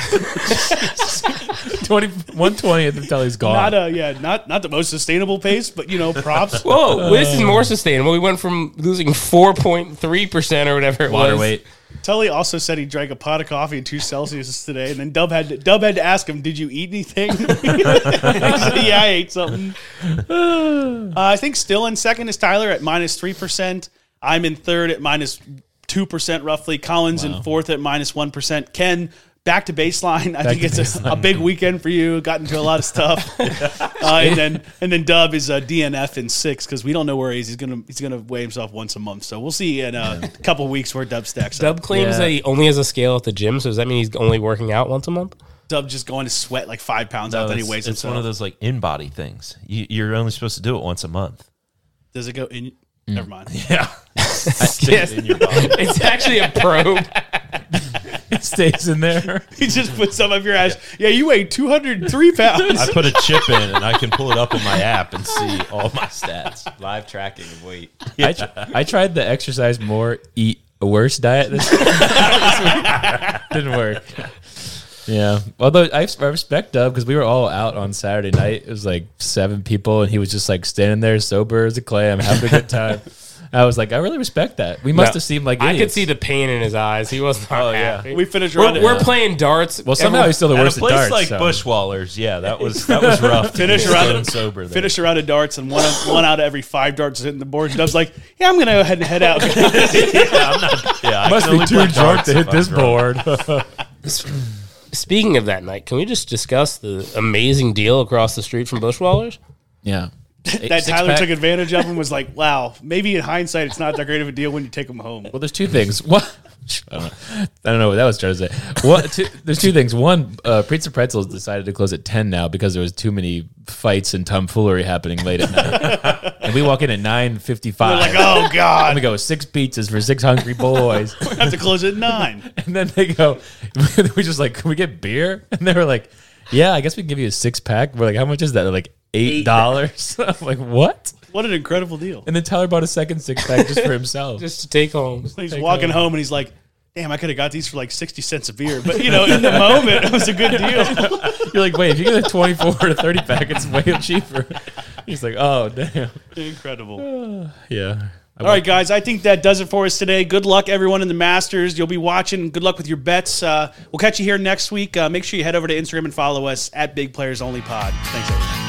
120th until he's gone. Not the most sustainable pace, but props. whoa, this is more sustainable. We went from losing 4.3% or whatever it Water was. weight. Tully also said he drank a pot of coffee and 2 Celsius today, and then Dub had to ask him, "Did you eat anything?" He said, "Yeah, I ate something." I think still in second is Tyler at minus 3%. I'm in third at minus 2% roughly. Colin's in fourth at minus 1%. Ken, back to baseline. I think it's a big weekend for you. Got into a lot of stuff. And then Dub is a DNF in sixth because we don't know where he is. He's gonna weigh himself once a month. So we'll see in a couple of weeks where Dub stacks up. Dub claims that he only has a scale at the gym, so does that mean he's only working out once a month? Dub just going to sweat like 5 pounds out, then he weighs It's himself. one of those like in-body things. You're only supposed to do it once a month. Does it go in? Never mind. Yeah. Yes. In your body. It's actually a probe. It stays in there. He just puts some of your ass. Yeah, you weigh 203 pounds. I put a chip in and I can pull it up in my app and see all my stats. Live tracking of weight. I tried the exercise more, eat a worse diet this week. Didn't work. Yeah. Although I respect Dub because we were all out on Saturday night. It was like 7 people and he was just like standing there sober as a clam, having a good time. I was like, I really respect that. We must have seemed like idiots. I could see the pain in his eyes. He wasn't happy. We finished around. We're playing darts. Well, somehow he's still the At a worst at place darts. like so. Bushwallers, yeah, that was rough. Finish around Stone sober there. Finish a round of darts, and one out of every 5 darts is hitting the board. And Dub's like, "Yeah, I'm gonna go ahead and head out." I Must can be only too play drunk darts to hit if I'm this drunk. board. Speaking of that night, can we just discuss the amazing deal across the street from Bushwallers? Yeah. that Tyler took advantage of and was like, "Wow, maybe in hindsight, it's not that great of a deal when you take them home." Well, there's 2 things. One, I don't know what that was trying to say. There's two things. One, Pizza Pretzels decided to close at 10 now because there was too many fights and tomfoolery happening late at night. And we walk in at 9:55. We're like, oh God. And we go, 6 pizzas for 6 hungry boys. We have to close at 9. And then they go, we just like, can we get beer? And they were like, yeah, I guess we can give you a 6-pack. We're like, how much is that? They're like, $8. I'm like, what? What an incredible deal. And then Tyler bought a second 6-pack just for himself. Just to take home. He's walking home and he's like, damn, I could have got these for like 60 cents a beer. But, in the moment, it was a good deal. You're like, wait, if you get a 24 or a 30-pack, it's way cheaper. He's like, oh, damn. Incredible. Yeah. All right, guys, I think that does it for us today. Good luck, everyone, in the Masters. You'll be watching. Good luck with your bets. We'll catch you here next week. Make sure you head over to Instagram and follow us at Big Players Only Pod. Thanks, everyone.